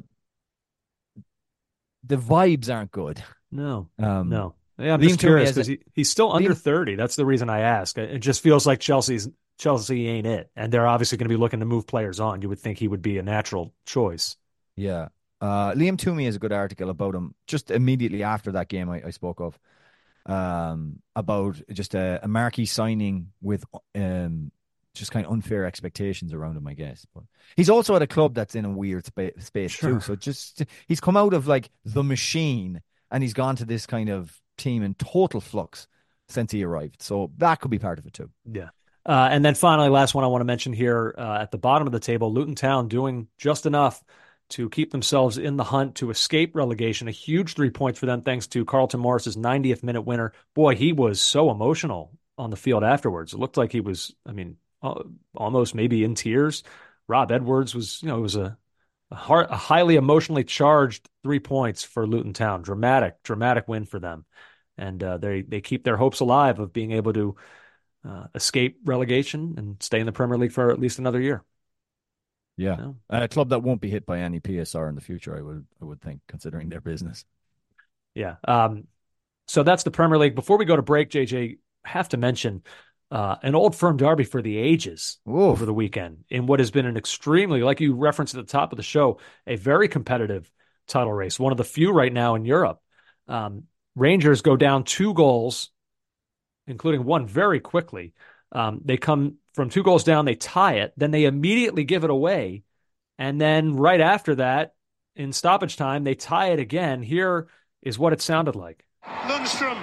G: the vibes aren't good.
F: No.
G: Um,
F: No. Yeah, I'm
G: Liam
F: just
G: Toomey
F: curious
G: has a-
F: because he, he's still under
G: Liam-
F: thirty. That's the reason I ask. It just feels like Chelsea's Chelsea ain't it, and they're obviously going to be looking to move players on. You would think he would be a natural choice.
G: Yeah. Uh, Liam Toomey has a good article about him just immediately after that game I, I spoke of, um, about just a, a marquee signing with um, just kind of unfair expectations around him, I guess. But he's also at a club that's in a weird spa- space
F: Sure.
G: too. So just he's come out of like the machine and he's gone to this kind of team in total flux since he arrived. So that could be part of it too.
F: Yeah. Uh, and then finally, last one I want to mention here uh, at the bottom of the table, Luton Town doing just enough to keep themselves in the hunt to escape relegation. A huge three points for them thanks to Carlton Morris's ninetieth minute winner. Boy, he was so emotional on the field afterwards. It looked like he was, I mean, uh, almost maybe in tears. Rob Edwards was, you know, it was a, a, hard, a highly emotionally charged three points for Luton Town. Dramatic, dramatic win for them. And uh, they they keep their hopes alive of being able to uh, escape relegation and stay in the Premier League for at least another year.
G: Yeah.
F: No.
G: A club that won't be hit by any P S R in the future, I would I would think, considering their business.
F: Yeah. Um, so that's the Premier League. Before we go to break, J J, have to mention uh, an old firm derby for the ages
G: Oof.
F: over the weekend in what has been an extremely, like you referenced at the top of the show, a very competitive title race, one of the few right now in Europe. Um, Rangers go down two goals, including one very quickly. Um, they come from two goals down, they tie it, then they immediately give it away. And then right after that, in stoppage time, they tie it again. Here is what it sounded like.
J: Lundstrom.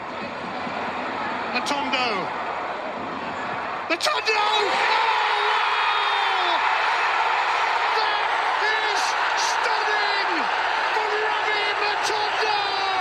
J: Matondo. Matondo! Oh! That is stunning from Robbie Matondo!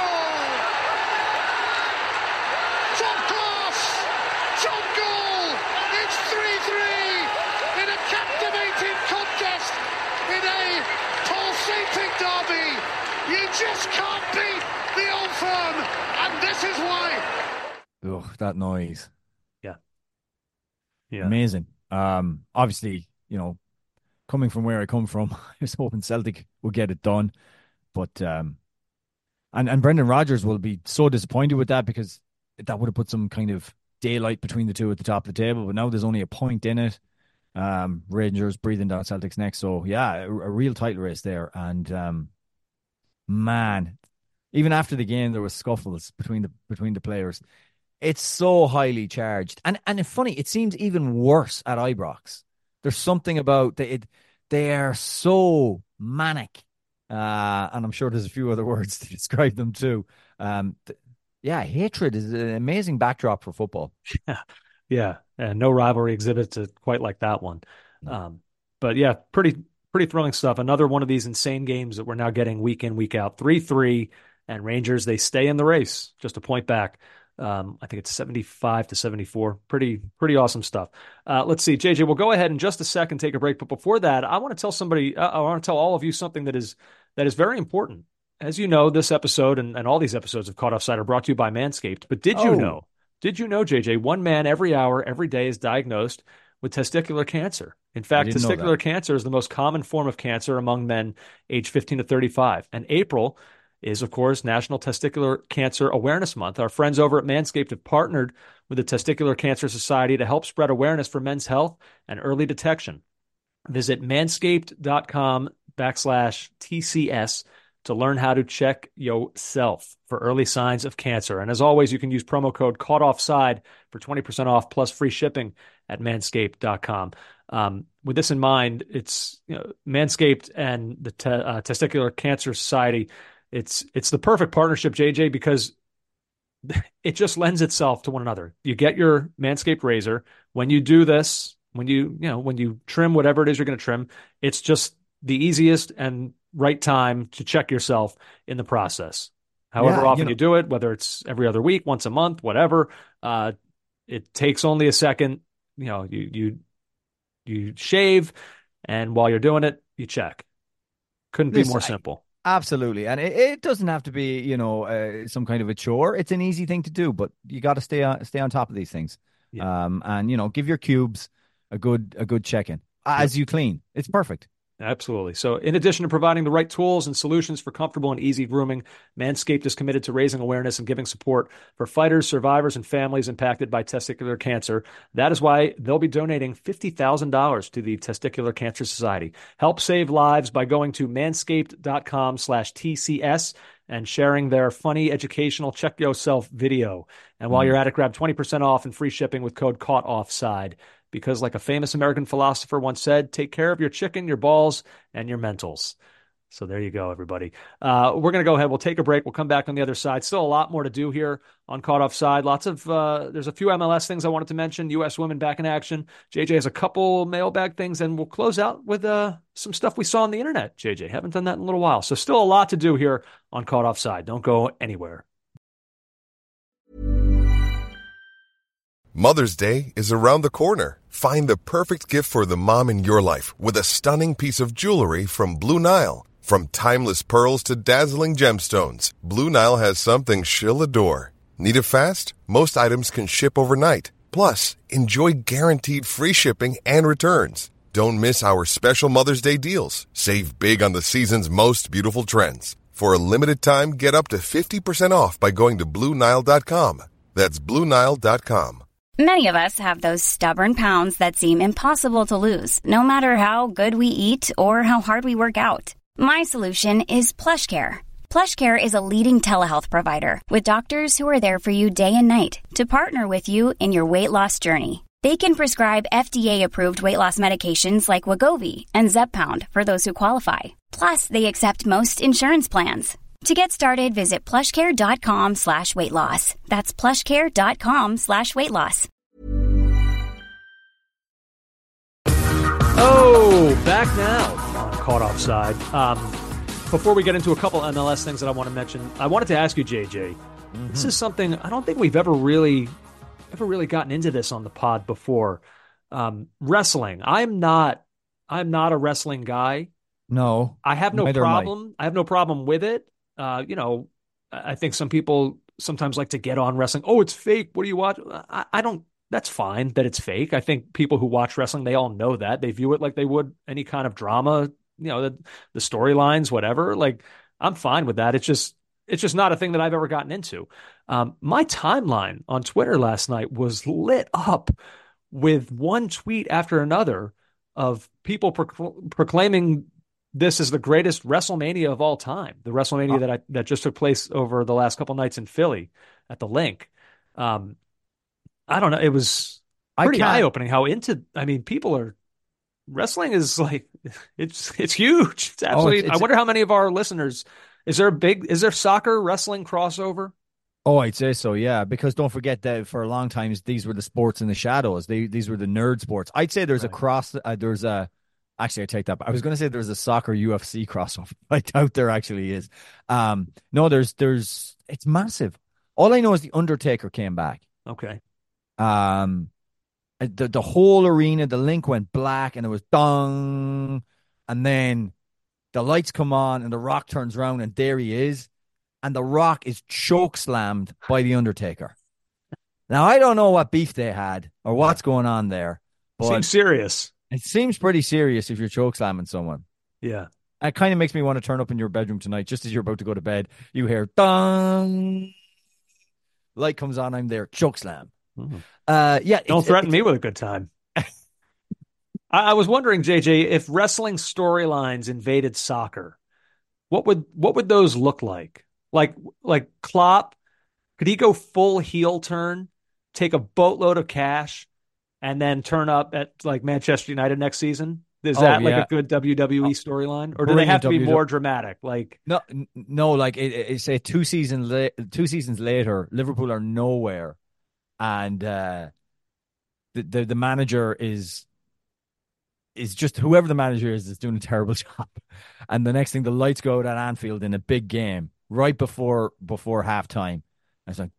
J: Top class! Top goal! It's three three in a captivating contest in a pulsating derby. You just can't beat the old firm, and this is why.
G: Ugh, that noise.
F: Yeah. Yeah.
G: Amazing. Um, obviously, you know, coming from where I come from, I was hoping Celtic would get it done. But um and, and Brendan Rodgers will be so disappointed with that, because that would have put some kind of daylight between the two at the top of the table. But now there's only a point in it. Um, Rangers breathing down Celtic's neck. So yeah, a, a real title race there. And um man, even after the game there was scuffles between the between the players. It's so highly charged. And and it's funny, it seems even worse at Ibrox. There's something about the, it. They are so manic. Uh, and I'm sure there's a few other words to describe them too. Um, th- yeah, hatred is an amazing backdrop for football.
F: Yeah. Yeah. And no rivalry exhibits it quite like that one.
G: No.
F: Um, but yeah, pretty, pretty thrilling stuff. Another one of these insane games that we're now getting week in, week out. three three, and Rangers, they stay in the race, just a point back Um, I think it's seventy-five to seventy-four. Pretty, pretty awesome stuff. Uh, let's see, J J, we'll go ahead in just a second, take a break. But before that, I want to tell somebody, uh, I want to tell all of you something that is, that is very important. As you know, this episode and, and all these episodes of Caught Offside are brought to you by Manscaped. But did you
G: Oh.
F: know, did you know, J J, one man every hour, every day is diagnosed with testicular cancer? In fact,
G: didn't know
F: testicular
G: that.
F: cancer is the most common form of cancer among men aged fifteen to thirty-five. And April is, of course, National Testicular Cancer Awareness Month. Our friends over at Manscaped have partnered with the Testicular Cancer Society to help spread awareness for men's health and early detection. Visit manscaped.com backslash TCS to learn how to check yourself for early signs of cancer. And as always, you can use promo code CAUGHTOFFSIDE for twenty percent off plus free shipping at manscaped dot com. Um, with this in mind, it's you know, Manscaped and the te- uh, Testicular Cancer Society. It's it's the perfect partnership, J J, because it just lends itself to one another. You get your Manscaped razor. When you do this, when you you know when you trim whatever it is you're going to trim, it's just the easiest and right time to check yourself in the process. However
G: Yeah,
F: often
G: you know-
F: you do it, whether it's every other week, once a month, whatever, uh, it takes only a second. You know, you you you shave, and while you're doing it, you check. Couldn't be
G: Listen,
F: more
G: I-
F: simple.
G: Absolutely. And it, it doesn't have to be, you know, uh, some kind of a chore. It's an easy thing to do, but you got to stay on stay on top of these things.
F: Yeah.
G: Um, and you know, give your cubes a good a good check-in as you clean. It's perfect.
F: Absolutely. So in addition to providing the right tools and solutions for comfortable and easy grooming, Manscaped is committed to raising awareness and giving support for fighters, survivors, and families impacted by testicular cancer. That is why they'll be donating fifty thousand dollars to the Testicular Cancer Society. Help save lives by going to manscaped.com slash TCS and sharing their funny educational check yourself video. And while you're at it, grab twenty percent off and free shipping with code CAUGHTOFFSIDE. Because like a famous American philosopher once said, take care of your chicken, your balls, and your mentals. So there you go, everybody. Uh, we're going to go ahead. We'll take a break. We'll come back on the other side. Still a lot more to do here on Caught Offside. Lots of, uh, there's a few M L S things I wanted to mention. U S women back in action. J J has a couple mailbag things, and we'll close out with uh, some stuff we saw on the internet, J J. Haven't done that in a little while. So still a lot to do here on Caught Offside. Don't go anywhere.
K: Mother's Day is around the corner. Find the perfect gift for the mom in your life with a stunning piece of jewelry from Blue Nile. From timeless pearls to dazzling gemstones, Blue Nile has something she'll adore. Need it fast? Most items can ship overnight. Plus, enjoy guaranteed free shipping and returns. Don't miss our special Mother's Day deals. Save big on the season's most beautiful trends. For a limited time, get up to fifty percent off by going to Blue Nile dot com. That's Blue Nile dot com.
L: Many of us have those stubborn pounds that seem impossible to lose, no matter how good we eat or how hard we work out. My solution is PlushCare. PlushCare is a leading telehealth provider with doctors who are there for you day and night to partner with you in your weight loss journey. They can prescribe F D A-approved weight loss medications like Wegovy and Zepbound for those who qualify. Plus, they accept most insurance plans. To get started, visit plushcare.com slash weight loss. That's plushcare.com slash weight loss.
F: Oh, back now on Caught Offside. Um, before we get into a couple M L S things that I want to mention, I wanted to ask you, J J. Mm-hmm. This is something I don't think we've ever really, ever really gotten into this on the pod before. Um, wrestling. I'm not, I'm not a wrestling guy.
G: No,
F: I have no
G: neither am I.
F: problem. I have no problem with it. Uh, you know, I think some people sometimes like to get on wrestling. Oh, it's fake. What do you watch? I, I don't. That's fine that it's fake. I think people who watch wrestling, they all know that. They view it like they would any kind of drama. You know, the, the storylines, whatever. Like, I'm fine with that. It's just, it's just not a thing that I've ever gotten into. Um, my timeline on Twitter last night was lit up with one tweet after another of people procl- proclaiming this is the greatest WrestleMania of all time. The WrestleMania that I, that just took place over the last couple nights in Philly at the Link. Um, I don't know. It was pretty eye opening how into, I mean, people are, wrestling is like, it's, it's huge. It's absolutely, oh, it's, it's, I wonder how many of our listeners, is there a big, is there soccer wrestling crossover?
G: Oh, I'd say so, yeah. Because don't forget that for a long time, these were the sports in the shadows. They, these were the nerd sports. I'd say there's right. a cross, uh, there's a, Actually, I take that back. I was going to say there's a soccer U F C crossover. I doubt there actually is. Um, no, there's, there's, it's massive. All I know is the Undertaker came back.
F: Okay.
G: Um, the the whole arena, the link went black, and it was dong, and then the lights come on, and the Rock turns around, and there he is, and the Rock is choke slammed by the Undertaker. Now I don't know what beef they had or what's going on there, but
F: seems serious.
G: It seems pretty serious if you're choke slamming someone.
F: Yeah.
G: It kind of makes me want to turn up in your bedroom tonight, just as you're about to go to bed. You hear dong, light comes on, I'm there, choke slam.
F: Mm-hmm.
G: Uh, yeah,
F: don't threaten me with a good time. I, I was wondering, J J, if wrestling storylines invaded soccer, what would what would those look like? Like like Klopp, could he go full heel turn, take a boatload of cash, and then turn up at like Manchester United next season? Is
G: oh,
F: that
G: yeah.
F: like a good W W E storyline, or do they have to be more dramatic? Like
G: no, no, like it, it, say two seasons la- two seasons later, Liverpool are nowhere, and uh, the, the the manager is is just whoever the manager is is doing a terrible job, and the next thing the lights go out at Anfield in a big game right before before halftime. It's like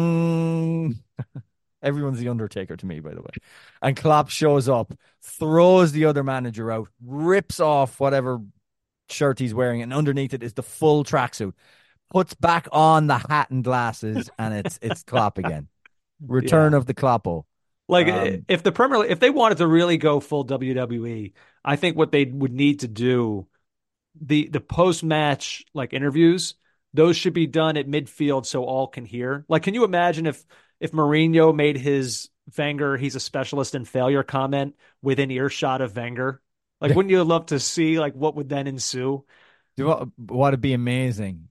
G: dong. Everyone's the Undertaker to me, by the way. And Klopp shows up, throws the other manager out, rips off whatever shirt he's wearing, and underneath it is the full tracksuit. Puts back on the hat and glasses, and it's it's Klopp again. Return
F: yeah.
G: of the Kloppo.
F: Like
G: um,
F: if the Premier League, if they wanted to really go full W W E, I think what they would need to do, the the post match like interviews, those should be done at midfield so all can hear. Like, can you imagine if if Mourinho made his Wenger, he's a specialist in failure comment within earshot of Wenger? Like, wouldn't you love to see like what would then ensue?
G: What would be amazing,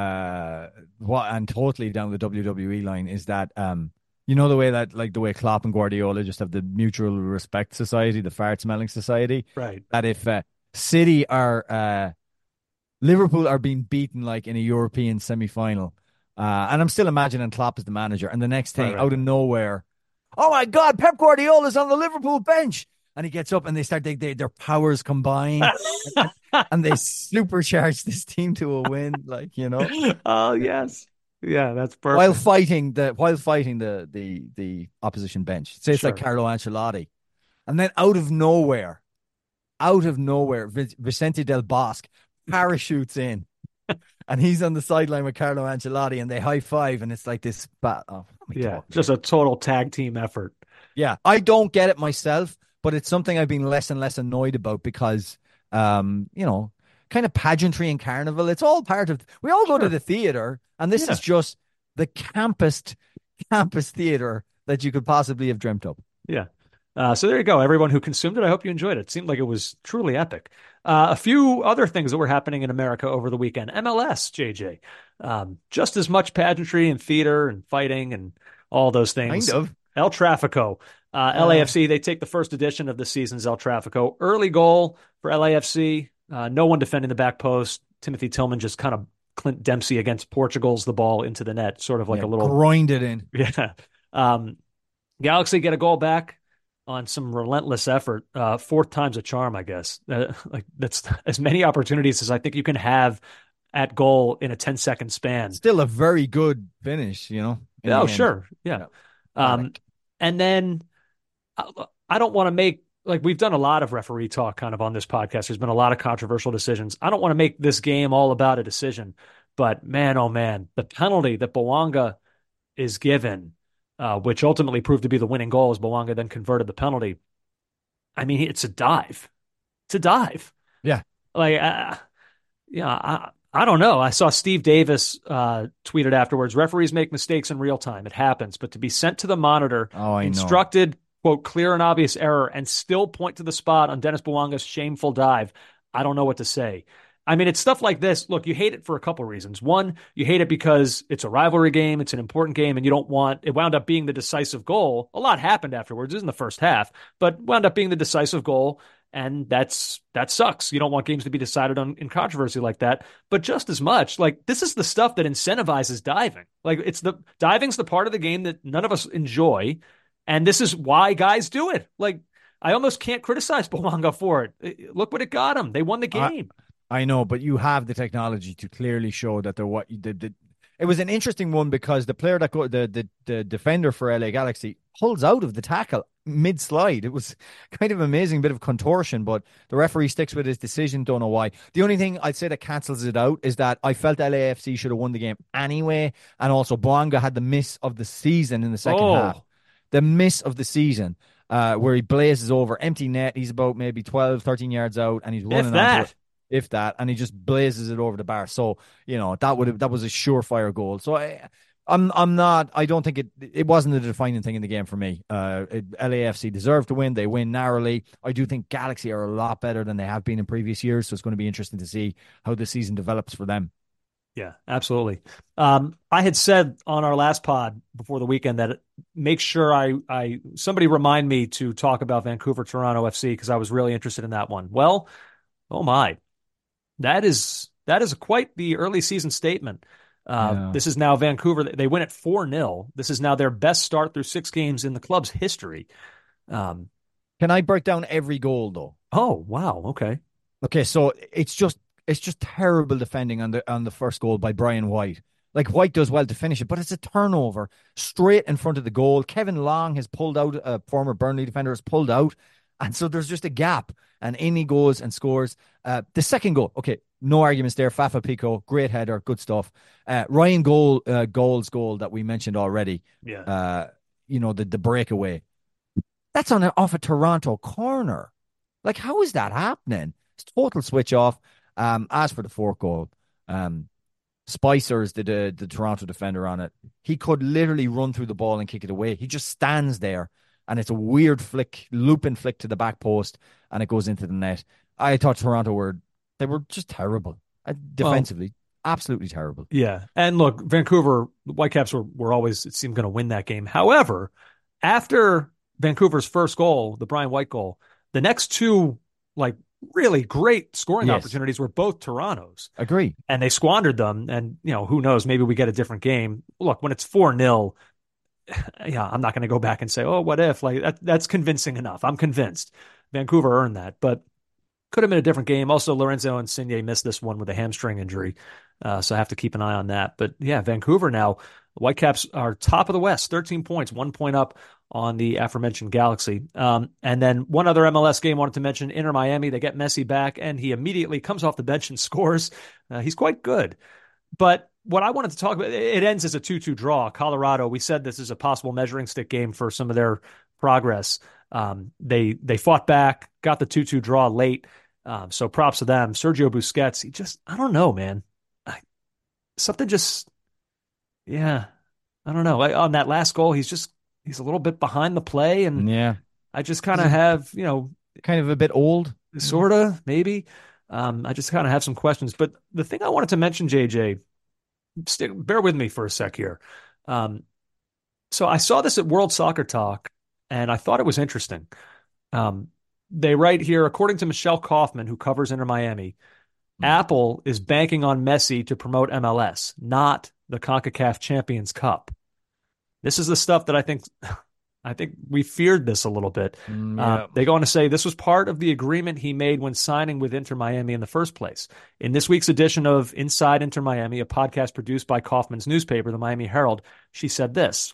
G: uh, what and totally down the W W E line is that um, you know the way that like the way Klopp and Guardiola just have the mutual respect society, the fart smelling society,
F: right?
G: That if uh, City are uh, Liverpool are being beaten like in a European semi-final. Uh, and I'm still imagining Klopp as the manager. And the next thing, right, right. out of nowhere, oh my God, Pep Guardiola's on the Liverpool bench. And he gets up and they start, they, they, their powers combine and, and they supercharge this team to a win. Like, you know.
F: Oh, yes. Yeah, that's perfect.
G: While fighting the, while fighting the, the, the opposition bench. Say it's
F: sure.
G: like Carlo Ancelotti. And then out of nowhere, out of nowhere, Vicente Del Bosque parachutes in. And he's on the sideline with Carlo Ancelotti, and they high five, and it's like this. Bat- oh,
F: yeah, just a total tag team effort.
G: Yeah, I don't get it myself, but it's something I've been less and less annoyed about because, um, you know, kind of pageantry and carnival. It's all part of. We all
F: sure.
G: go to the theater, and this
F: yeah.
G: is just the campest, campus theater that you could possibly have dreamt up.
F: Yeah. Uh, so there you go. Everyone who consumed it, I hope you enjoyed it. It seemed like it was truly epic. Uh, a few other things that were happening in America over the weekend. M L S, J J. Um, just as much pageantry and theater and fighting and all those things.
G: Kind of.
F: El Tráfico. Uh, L A F C, they take the first edition of the season's El Tráfico. Early goal for L A F C. Uh, no one defending the back post. Timothy Tillman just kind of Clint Dempsey against Portugal's the ball into the net. Sort of like
G: yeah,
F: a little...
G: Groined it in.
F: Yeah. Um, Galaxy get a goal back on some relentless effort. Uh, fourth time's a charm, I guess. Uh, like that's as many opportunities as I think you can have at goal in a ten second span.
G: Still a very good finish, you know?
F: Oh, sure. Yeah. yeah. Um, and then I, I don't want to make, like we've done a lot of referee talk kind of on this podcast. There's been a lot of controversial decisions. I don't want to make this game all about a decision, but man, oh man, the penalty that Bouanga is given, Uh, which ultimately proved to be the winning goal as Bouanga then converted the penalty. I mean, it's a dive. It's a dive.
G: Yeah.
F: Like, uh, yeah, I, I don't know. I saw Steve Davis uh, tweeted afterwards, referees make mistakes in real time. It happens. But to be sent to the monitor,
G: oh, I
F: instructed,
G: know.
F: quote, clear and obvious error, and still point to the spot on Dennis Bouanga's shameful dive, I don't know what to say. I mean, it's stuff like this. Look, you hate it for a couple reasons. One, you hate it because it's a rivalry game. It's an important game, and you don't want it wound up being the decisive goal. A lot happened afterwards. It was in the first half, but wound up being the decisive goal, and that's that sucks. You don't want games to be decided on in controversy like that. But just as much, like this is the stuff that incentivizes diving. Like it's the diving's the part of the game that none of us enjoy, and this is why guys do it. Like I almost can't criticize Bouanga for it. Look what it got him. They won the game.
G: I- I know, but you have the technology to clearly show that they're what the, the, it was an interesting one because the player that go, the, the the defender for L A Galaxy pulls out of the tackle mid slide. It was kind of amazing bit of contortion, but the referee sticks with his decision. Don't know why. The only thing I'd say that cancels it out is that I felt L A F C should have won the game anyway, and also Boanga had the miss of the season in the second
F: oh.
G: half. The miss of the season. Uh, where he blazes over empty net. He's about maybe twelve, thirteen yards out, and he's running
F: if that.
G: onto it. If that, and he just blazes it over the bar. So, you know, that would have that was a surefire goal. So I, I'm I'm not I don't think it it wasn't a defining thing in the game for me. Uh, it, L A F C deserved to win. They win narrowly. I do think Galaxy are a lot better than they have been in previous years. So it's going to be interesting to see how the season develops for them.
F: Yeah, absolutely. Um, I had said on our last pod before the weekend that make sure I, I somebody remind me to talk about Vancouver Toronto F C because I was really interested in that one. Well, oh my, that is that is quite the early season statement. Uh,
G: yeah.
F: This is now Vancouver. They win at four nil. This is now their best start through six games in the club's history. Um,
G: Can I break down every goal though?
F: Oh wow, okay,
G: okay. So it's just. It's just terrible defending on the on the first goal by Brian White. Like, White does well to finish it, but it's a turnover straight in front of the goal. Kevin Long has pulled out, a former Burnley defender has pulled out, and so there's just a gap, and in he goes and scores. Uh, the second goal, okay, no arguments there. Fafa Pico, great header, good stuff. Uh, Ryan Goal, uh, Goal's goal that we mentioned already,
F: yeah,
G: uh, you know, the, the breakaway. That's on a, off a Toronto corner. Like, how is that happening? It's total switch off. Um, as for the fourth goal, um, Spicer's the, the the Toronto defender on it. He could literally run through the ball and kick it away. He just stands there, and it's a weird flick, looping flick to the back post, and it goes into the net. I thought Toronto were they were just terrible uh, defensively, well, absolutely terrible.
F: Yeah, and look, Vancouver, the Whitecaps were were always it seemed going to win that game. However, after Vancouver's first goal, the Brian White goal, the next two like. really great scoring
G: yes.
F: opportunities were both Toronto's.
G: Agree.
F: And they squandered them. And, you know, who knows, maybe we get a different game. Look, when it's four nil, yeah, I'm not going to go back and say, oh, what if? Like that, that's convincing enough. I'm convinced Vancouver earned that, but could have been a different game. Also, Lorenzo Insigne missed this one with a hamstring injury. Uh, so I have to keep an eye on that. But yeah, Vancouver now, Whitecaps are top of the West, thirteen points, one point up on the aforementioned Galaxy. Um, and then one other M L S game I wanted to mention, Inter Miami. They get Messi back, and he immediately comes off the bench and scores. Uh, he's quite good. But what I wanted to talk about, it ends as a two two draw. Colorado, we said this is a possible measuring stick game for some of their progress. Um, they they fought back, got the two two draw late. Um, so props to them. Sergio Busquets, he just, I don't know, man. I, something just, yeah, I don't know. I, on that last goal, he's just, he's a little bit behind the play. And
G: yeah,
F: I just kind of have, you know,
G: kind of a bit old,
F: sort of, maybe. Um, I just kind of have some questions. But the thing I wanted to mention, J J, stick, bear with me for a sec here. Um, so I saw this at World Soccer Talk, and I thought it was interesting. Um, they write here, according to Michelle Kaufman, who covers Inter Miami, mm. Apple is banking on Messi to promote M L S, not the CONCACAF Champions Cup. This is the stuff that I think I think we feared this a little bit.
G: Mm, yeah.
F: uh, they go on to say this was part of the agreement he made when signing with Inter Miami in the first place. In this week's edition of Inside Inter Miami, a podcast produced by Kaufman's newspaper, the Miami Herald, she said this: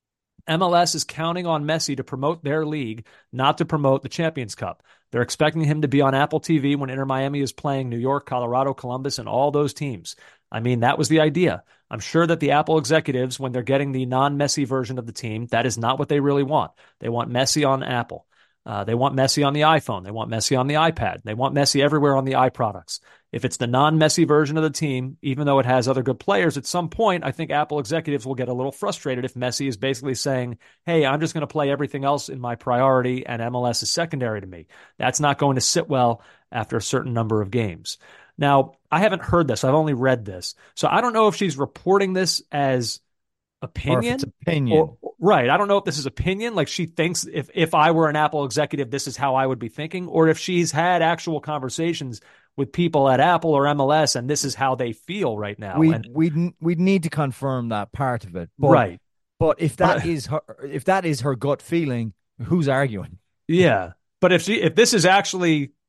F: M L S is counting on Messi to promote their league, not to promote the Champions Cup. They're expecting him to be on Apple T V when Inter Miami is playing New York, Colorado, Columbus, and all those teams. I mean, that was the idea. I'm sure that the Apple executives, when they're getting the non-Messi version of the team, that is not what they really want. They want Messi on Apple. Uh, they want Messi on the iPhone. They want Messi on the iPad. They want Messi everywhere on the iProducts. If it's the non-Messi version of the team, even though it has other good players, at some point, I think Apple executives will get a little frustrated if Messi is basically saying, hey, I'm just going to play everything else in my priority and M L S is secondary to me. That's not going to sit well after a certain number of games. Now, I haven't heard this. I've only read this. So I don't know if she's reporting this as opinion.
G: Or if it's opinion.
F: Or, right. I don't know if this is opinion. Like she thinks if, if I were an Apple executive, this is how I would be thinking. Or if she's had actual conversations with people at Apple or M L S and this is how they feel right now.
G: We
F: and,
G: we we'd need to confirm that part of it. But,
F: right.
G: But if that
F: but,
G: is her if that is her gut feeling, who's arguing?
F: Yeah. But if she if this is actually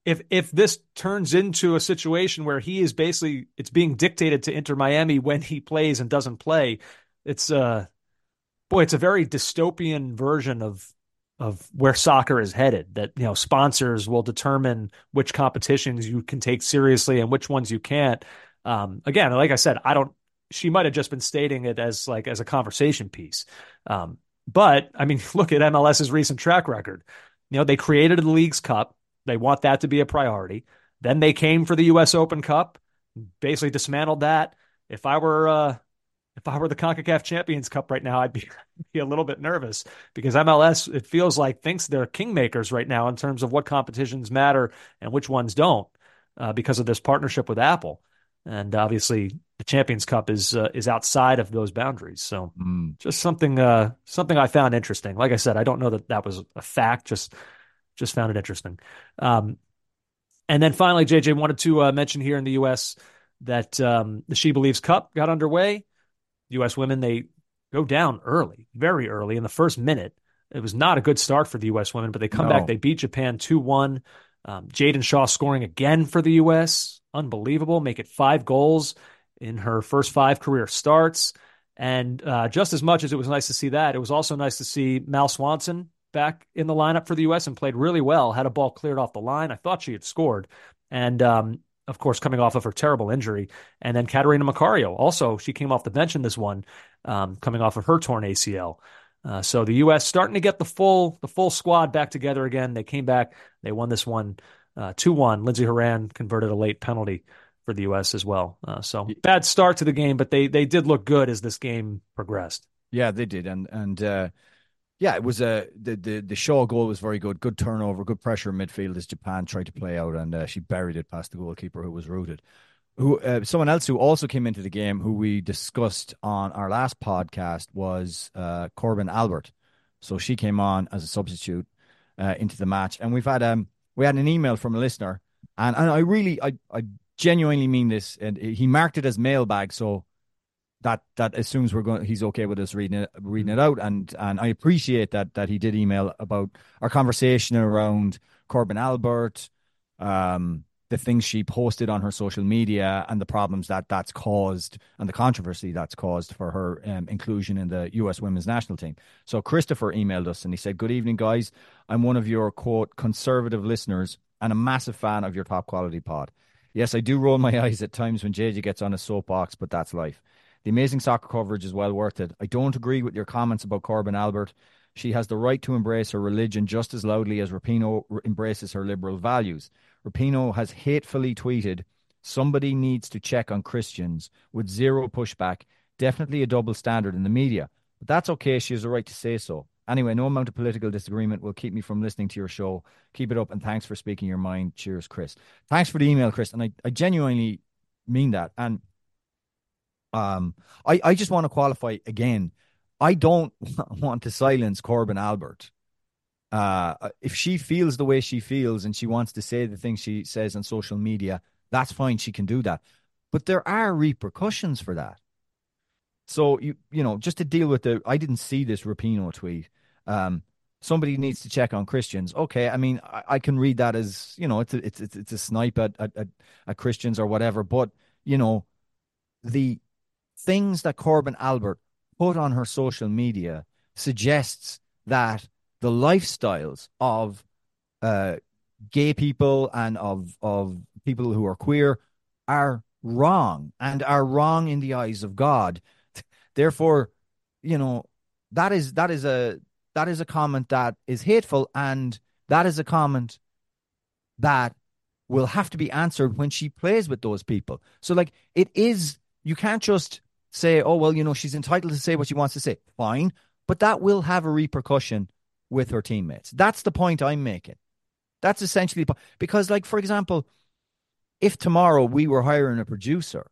F: if if this turns into a situation where he is basically, it's being dictated to Inter Miami when he plays and doesn't play, it's uh boy, it's a very dystopian version of of where soccer is headed. That, you know, sponsors will determine which competitions you can take seriously and which ones you can't. Um, again, like I said, I don't. She might have just been stating it as like as a conversation piece. Um, but I mean, look at MLS's recent track record. You know, they created the Leagues Cup. They want that to be a priority. Then they came for the U S Open Cup, basically dismantled that. If I were uh, if I were the CONCACAF Champions Cup right now, I'd be, be a little bit nervous because M L S, it feels like, thinks they're kingmakers right now in terms of what competitions matter and which ones don't, uh, because of this partnership with Apple. And obviously, the Champions Cup is uh, is outside of those boundaries. So, mm. just something uh, something I found interesting. Like I said, I don't know that that was a fact. Just just found it interesting. Um, and then finally, J J wanted to uh, mention here in the U S that um, the She Believes Cup got underway. U S women, they go down early, very early in the first minute. It was not a good start for the U S women, but they come no. back. They beat Japan two one. Um, Jaden Shaw scoring again for the U S. Unbelievable. Make it five goals in her first five career starts. And uh, just as much as it was nice to see that, it was also nice to see Mal Swanson back in the lineup for the U S and played really well, had a ball cleared off the line. I thought she had scored. And, um, of course, coming off of her terrible injury. And then Katerina Macario. Also, she came off the bench in this one, um, coming off of her torn A C L. Uh, so the U S starting to get the full the full squad back together again. They came back. They won this one uh, two one. Lindsey Horan converted a late penalty for the U S as well. Uh, so bad start to the game, but they they did look good as this game progressed.
G: Yeah, they did. And, and uh, yeah, it was a the, the, the Shaw goal was very good. Good turnover, good pressure in midfield as Japan tried to play out, and uh, she buried it past the goalkeeper who was rooted. Who uh, someone else who also came into the game, who we discussed on our last podcast, was uh, Corbin Albert. So she came on as a substitute uh, into the match, and we've had um we had an email from a listener, and, and I really I I genuinely mean this, and he marked it as mailbag, so that that assumes we're going he's okay with us reading it reading it out, and and I appreciate that that he did email about our conversation around Corbin Albert, um. the things she posted on her social media and the problems that that's caused and the controversy that's caused for her um, inclusion in the U S women's national team. So Christopher emailed us and he said, "Good evening, guys. I'm one of your, quote, conservative listeners and a massive fan of your top quality pod. Yes, I do roll my eyes at times when J J gets on a soapbox, but that's life. The amazing soccer coverage is well worth it. I don't agree with your comments about Corbin Albert. She has the right to embrace her religion just as loudly as Rapinoe embraces her liberal values. Rapinoe has hatefully tweeted, 'Somebody needs to check on Christians,' with zero pushback. Definitely a double standard in the media. But that's okay. She has a right to say so. Anyway, no amount of political disagreement will keep me from listening to your show. Keep it up, and thanks for speaking your mind. Cheers, Chris." Thanks for the email, Chris. And I, I genuinely mean that. And um, I, I just want to qualify again. I don't want to silence Corbin Albert. Uh, if she feels the way she feels and she wants to say the things she says on social media, that's fine. She can do that. But there are repercussions for that. So, you you know, just to deal with the, I didn't see this Rapinoe tweet. Um, somebody needs to check on Christians. Okay, I mean, I, I can read that as, you know, it's a, it's, it's, it's a snipe at, at, at Christians or whatever. But, you know, the things that Corbin Albert put on her social media suggests that the lifestyles of uh, gay people and of of people who are queer are wrong and are wrong in the eyes of God. Therefore, you know, that is that is a that is a comment that is hateful, and that is a comment that will have to be answered when she plays with those people. So, like, it is, you can't just say, oh, well, you know, she's entitled to say what she wants to say. Fine. But that will have a repercussion with her teammates. That's the point I'm making. That's essentially the point. Because, like, for example, if tomorrow we were hiring a producer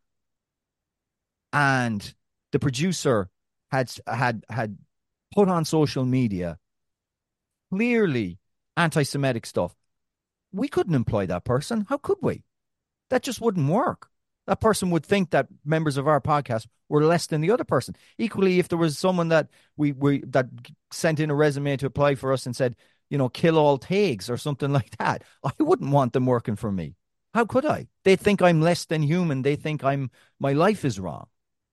G: and the producer had had had put on social media clearly anti-Semitic stuff, we couldn't employ that person. How could we? That just wouldn't work. That person would think that members of our podcast were less than the other person. Equally, if there was someone that we, we that sent in a resume to apply for us and said, you know, kill all Tags or something like that. I wouldn't want them working for me. How could I? They think I'm less than human. They think I'm my life is wrong.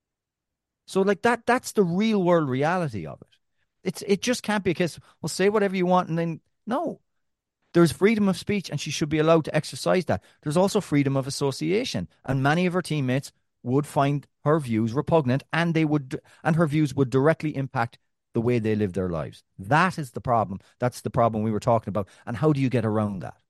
G: So like that, that's the real world reality of it. It's it just can't be a case, well, say whatever you want and then no. There's freedom of speech and she should be allowed to exercise that. There's also freedom of association. And many of her teammates would find her views repugnant and they would and her views would directly impact the way they live their lives. That is the problem. That's the problem we were talking about. And how do you get around that?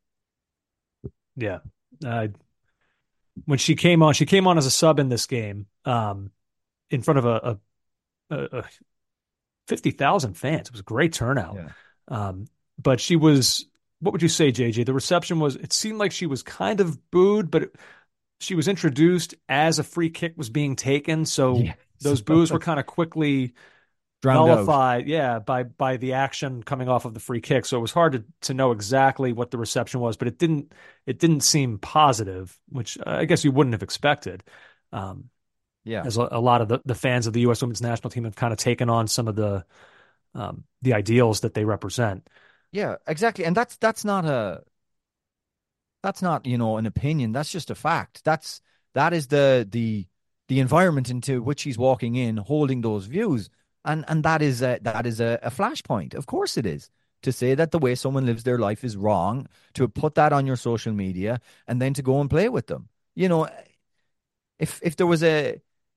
F: Yeah. Uh, when she came on, she came on as a sub in this game um, in front of a, a, a, a fifty thousand fans. It was a great turnout.
G: Yeah.
F: Um, but she was, what would you say, J J? The reception was, it seemed like she was kind of booed, but it, she was introduced as a free kick was being taken. So yes. those boos were kind of quickly
G: drowned
F: nullified,
G: out.
F: yeah, by by the action coming off of the free kick. So it was hard to, to know exactly what the reception was, but it didn't it didn't seem positive, which I guess you wouldn't have expected. Um,
G: yeah,
F: as a, a lot of the, the fans of the U S women's national team have kind of taken on some of the um, the ideals that they represent.
G: Yeah, exactly, and that's that's not a that's not you know an opinion. That's just a fact. That's that is the the the environment into which he's walking in, holding those views. And and that is a, that is a, a flashpoint. Of course it is. To say that the way someone lives their life is wrong, to put that on your social media and then to go and play with them. You know, if if there was a,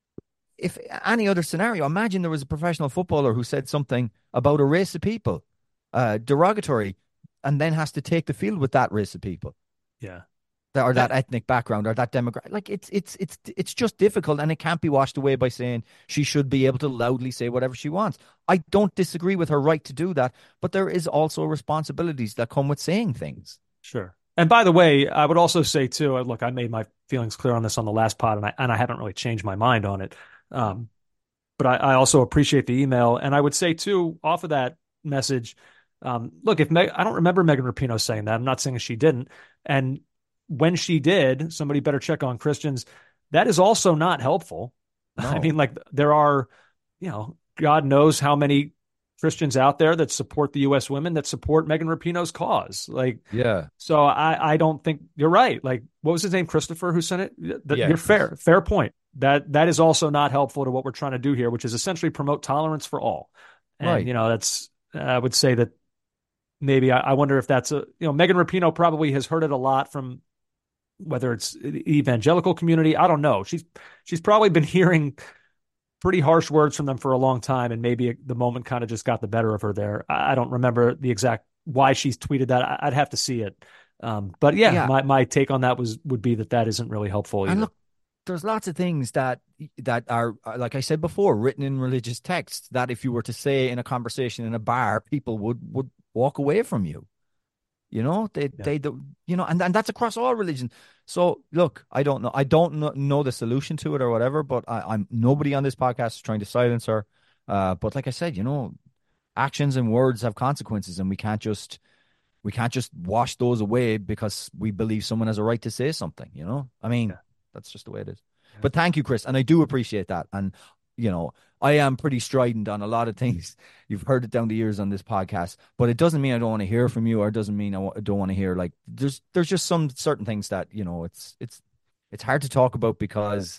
G: if any other scenario, imagine there was a professional footballer who said something about a race of people, uh, derogatory, and then has to take the field with that race of people.
F: Yeah.
G: Or that ethnic background or that demographic. Like it's it's it's it's just difficult, and it can't be washed away by saying she should be able to loudly say whatever she wants. I don't disagree with her right to do that, but there is also responsibilities that come with saying things.
F: Sure. And by the way, I would also say too, look, I made my feelings clear on this on the last pod, and I and I haven't really changed my mind on it. Um, but I, I also appreciate the email, and I would say too, off of that message, um, look, if Meg, I don't remember Megan Rapinoe saying that. I'm not saying she didn't, and when she did, somebody better check on Christians. That is also not helpful. No. I mean, like there are, you know, God knows how many Christians out there that support the U S women that support Megan Rapinoe's cause. Like,
G: yeah.
F: So I, I don't think you're right. Like, what was his name? Christopher, who sent it? That,
G: yeah.
F: You're fair. Fair point. That that is also not helpful to what we're trying to do here, which is essentially promote tolerance for all. And,
G: right.
F: you know, that's, I would say that maybe I, I wonder if that's a, you know, Megan Rapinoe probably has heard it a lot from, whether it's the evangelical community, I don't know. She's she's probably been hearing pretty harsh words from them for a long time, and maybe the moment kind of just got the better of her there. I don't remember the exact why she's tweeted that. I'd have to see it. Um, but yeah, yeah, my my take on that was would be that that isn't really helpful either.
G: And look, there's lots of things that that are, like I said before, written in religious texts that if you were to say in a conversation in a bar, people would would walk away from you. You know, they, yeah. they, do, you know, and, and that's across all religions. So look, I don't know. I don't know, know the solution to it or whatever, but I, I'm nobody on this podcast is trying to silence her. Uh, but like I said, you know, actions and words have consequences, and we can't just, we can't just wash those away because we believe someone has a right to say something, you know, I mean, yeah. that's just the way it is. Yeah. But thank you, Chris. And I do appreciate that. And, you know, I am pretty strident on a lot of things. You've heard it down the years on this podcast, but it doesn't mean I don't want to hear from you, or it doesn't mean I don't want to hear, like, there's, there's just some certain things that, you know, it's, it's, it's hard to talk about because,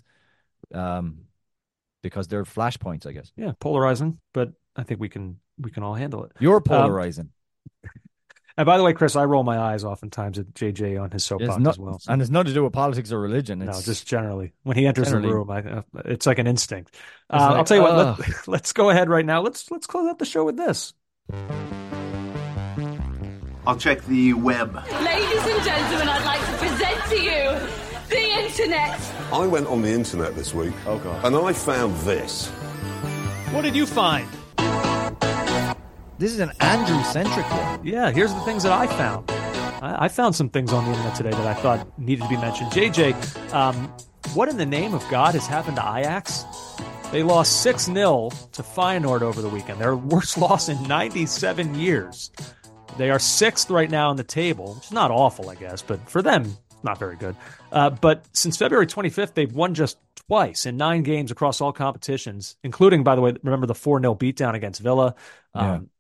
G: um, because they're flashpoints, I guess.
F: Yeah. Polarizing, but I think we can, we can all handle it.
G: You're polarizing.
F: Um, And by the way, Chris, I roll my eyes oftentimes at J J on his soapbox
G: not,
F: as well. So.
G: And it's nothing to do with politics or religion. It's
F: no, just generally. When he enters
G: generally.
F: the room, I, uh, it's like an instinct. Uh,
G: like,
F: I'll tell you
G: uh,
F: what, let, let's go ahead right now. Let's let's close out the show with this.
M: I'll check the web.
N: Ladies and gentlemen, I'd like to present to you the internet.
O: I went on the internet this week.
G: Oh, God.
O: And I found this.
F: What did you find?
G: This is an Andrew-centric one.
F: Yeah, here's the things that I found. I, I found some things on the internet today that I thought needed to be mentioned. J J, um, what in the name of God has happened to Ajax? They lost six nil to Feyenoord over the weekend. Their worst loss in ninety-seven years. They are sixth right now in the table, which is not awful, I guess, but for them, not very good. Uh, but since February twenty-fifth, they've won just twice in nine games across all competitions, including, by the way, remember the four nil beatdown against Villa. Um,
G: yeah.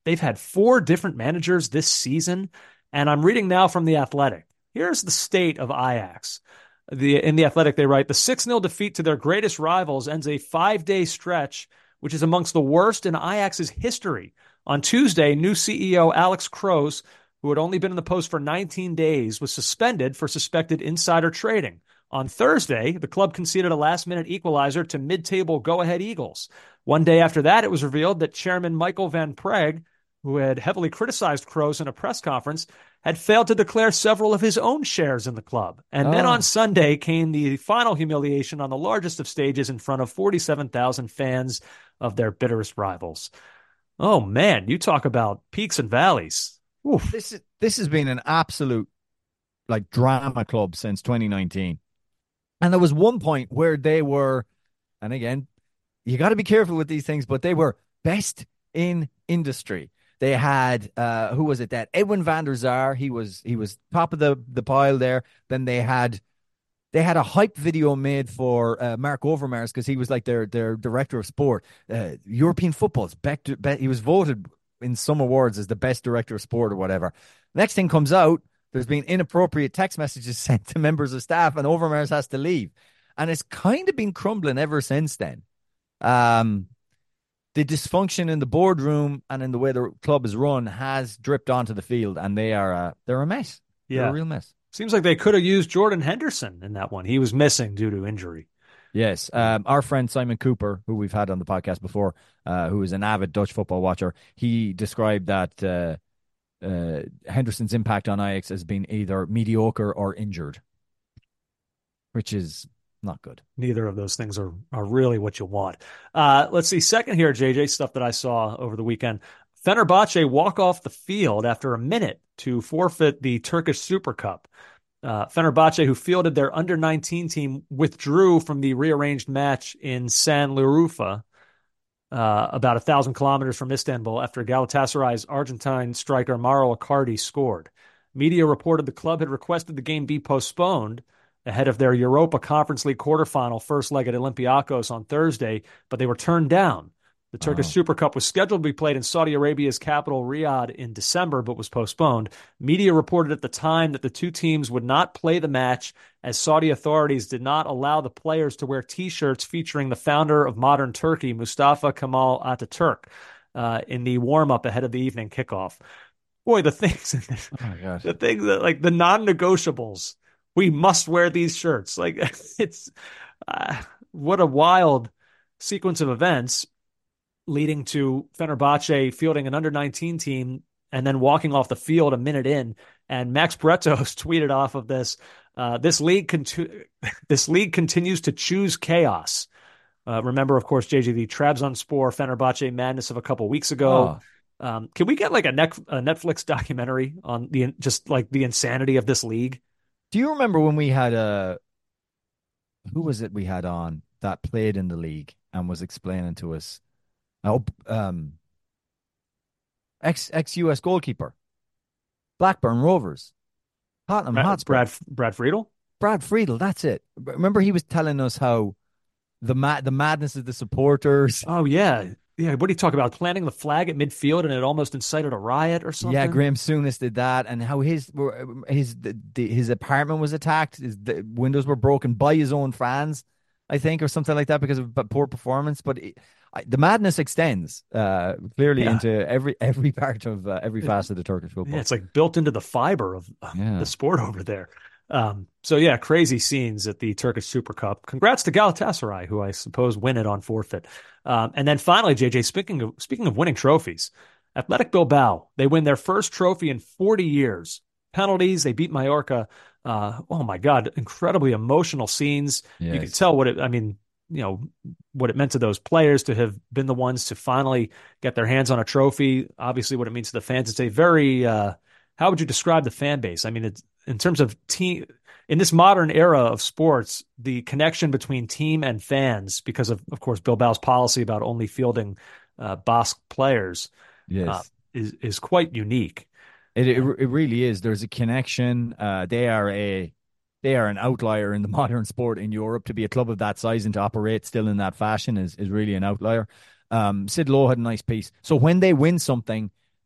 F: They've had four different managers this season, and I'm reading now from The Athletic. Here's the state of Ajax. The, in The Athletic, they write, the six nil defeat to their greatest rivals ends a five-day stretch, which is amongst the worst in Ajax's history. On Tuesday, new C E O Alex Kroos, who had only been in the post for nineteen days, was suspended for suspected insider trading. On Thursday, the club conceded a last-minute equalizer to mid-table go-ahead Eagles. One day after that, it was revealed that chairman Michael van Praag, who had heavily criticized Kroos in a press conference, had failed to declare several of his own shares in the club. And oh. then on Sunday came the final humiliation on the largest of stages in front of forty-seven thousand fans of their bitterest rivals. Oh, man, you talk about peaks and valleys.
G: Oof. This is this has been an absolute like drama club since twenty nineteen. And there was one point where they were, and again, you got to be careful with these things, but they were best in industry. They had, uh, who was it that? Edwin van der Sar. He was he was top of the, the pile there. Then they had they had a hype video made for uh, Mark Overmars because he was like their their director of sport. Uh, European football's back to, back, he was voted in some awards as the best director of sport or whatever. Next thing comes out, there's been inappropriate text messages sent to members of staff, and Overmars has to leave. And it's kind of been crumbling ever since then. Um, the dysfunction in the boardroom and in the way the club is run has dripped onto the field, and they are uh, they're a mess.
F: Yeah.
G: They're a real mess.
F: Seems like they could have used Jordan Henderson in that one. He was missing due to injury.
G: Yes. Um, our friend Simon Cooper, who we've had on the podcast before, uh, who is an avid Dutch football watcher, he described that uh, uh, Henderson's impact on Ajax has been either mediocre or injured, which is not good.
F: Neither of those things are, are really what you want. Uh, let's see. Second here, J J, stuff that I saw over the weekend. Fenerbahce walk off the field after a minute to forfeit the Turkish Super Cup. Uh, Fenerbahce, who fielded their under nineteen team, withdrew from the rearranged match in Sanliurfa, uh, about a thousand kilometers from Istanbul, after Galatasaray's Argentine striker Mauro Icardi scored. Media reported the club had requested the game be postponed ahead of their Europa Conference League quarterfinal first leg at Olympiacos on Thursday, but they were turned down. The Turkish oh. Super Cup was scheduled to be played in Saudi Arabia's capital, Riyadh, in December, but was postponed. Media reported at the time that the two teams would not play the match as Saudi authorities did not allow the players to wear T-shirts featuring the founder of modern Turkey, Mustafa Kemal Ataturk, uh, in the warm-up ahead of the evening kickoff. Boy, the things, oh my gosh. the things that, like the non-negotiables, we must wear these shirts. Like, it's uh, what a wild sequence of events, leading to Fenerbahce fielding an under nineteen team and then walking off the field a minute in. And Max Bretos tweeted off of this, uh, this league contu- this league continues to choose chaos. Uh, remember, of course, J J, the Trabzonspor Fenerbahce madness of a couple weeks ago. Oh. Um, can we get like a, Net- a Netflix documentary on the just like the insanity of this league?
G: Do you remember when we had a, who was it we had on that played in the league and was explaining to us? Oh, um, ex ex U S goalkeeper, Blackburn Rovers, Tottenham
F: Brad,
G: Hotspur.
F: Brad Brad Friedel.
G: Brad Friedel, that's it. Remember, he was telling us how the ma- the madness of the supporters.
F: Oh yeah, yeah. What do you talk about? Planting the flag at midfield and it almost incited a riot or something.
G: Yeah, Graham Souness did that, and how his his the, his apartment was attacked. His the windows were broken by his own fans, I think, or something like that because of poor performance. But it, I, the madness extends uh, clearly yeah. into every every part of uh, every facet of Turkish football.
F: Yeah, it's like built into the fiber of uh, yeah. the sport over there. Um, so yeah, crazy scenes at the Turkish Super Cup. Congrats to Galatasaray, who I suppose win it on forfeit. Um, and then finally, J J, speaking of speaking of winning trophies, Athletic Bilbao, they win their first trophy in forty years. Penalties, they beat Mallorca. Uh, oh my God, incredibly emotional scenes. Yes. You can tell what it. I mean. you know, what it meant to those players to have been the ones to finally get their hands on a trophy. Obviously what it means to the fans. It's a very, uh, how would you describe the fan base? I mean, it's in terms of team in this modern era of sports, the connection between team and fans, because of, of course, Bilbao's policy about only fielding uh, Basque players
G: yes.
F: uh, is, is quite unique.
G: It, it, it really is. There's a connection. Uh, they are a, They are an outlier in the modern sport in Europe. To be a club of that size and to operate still in that fashion is, is really an outlier. Um, Sid Lowe had a nice piece. So when they win something,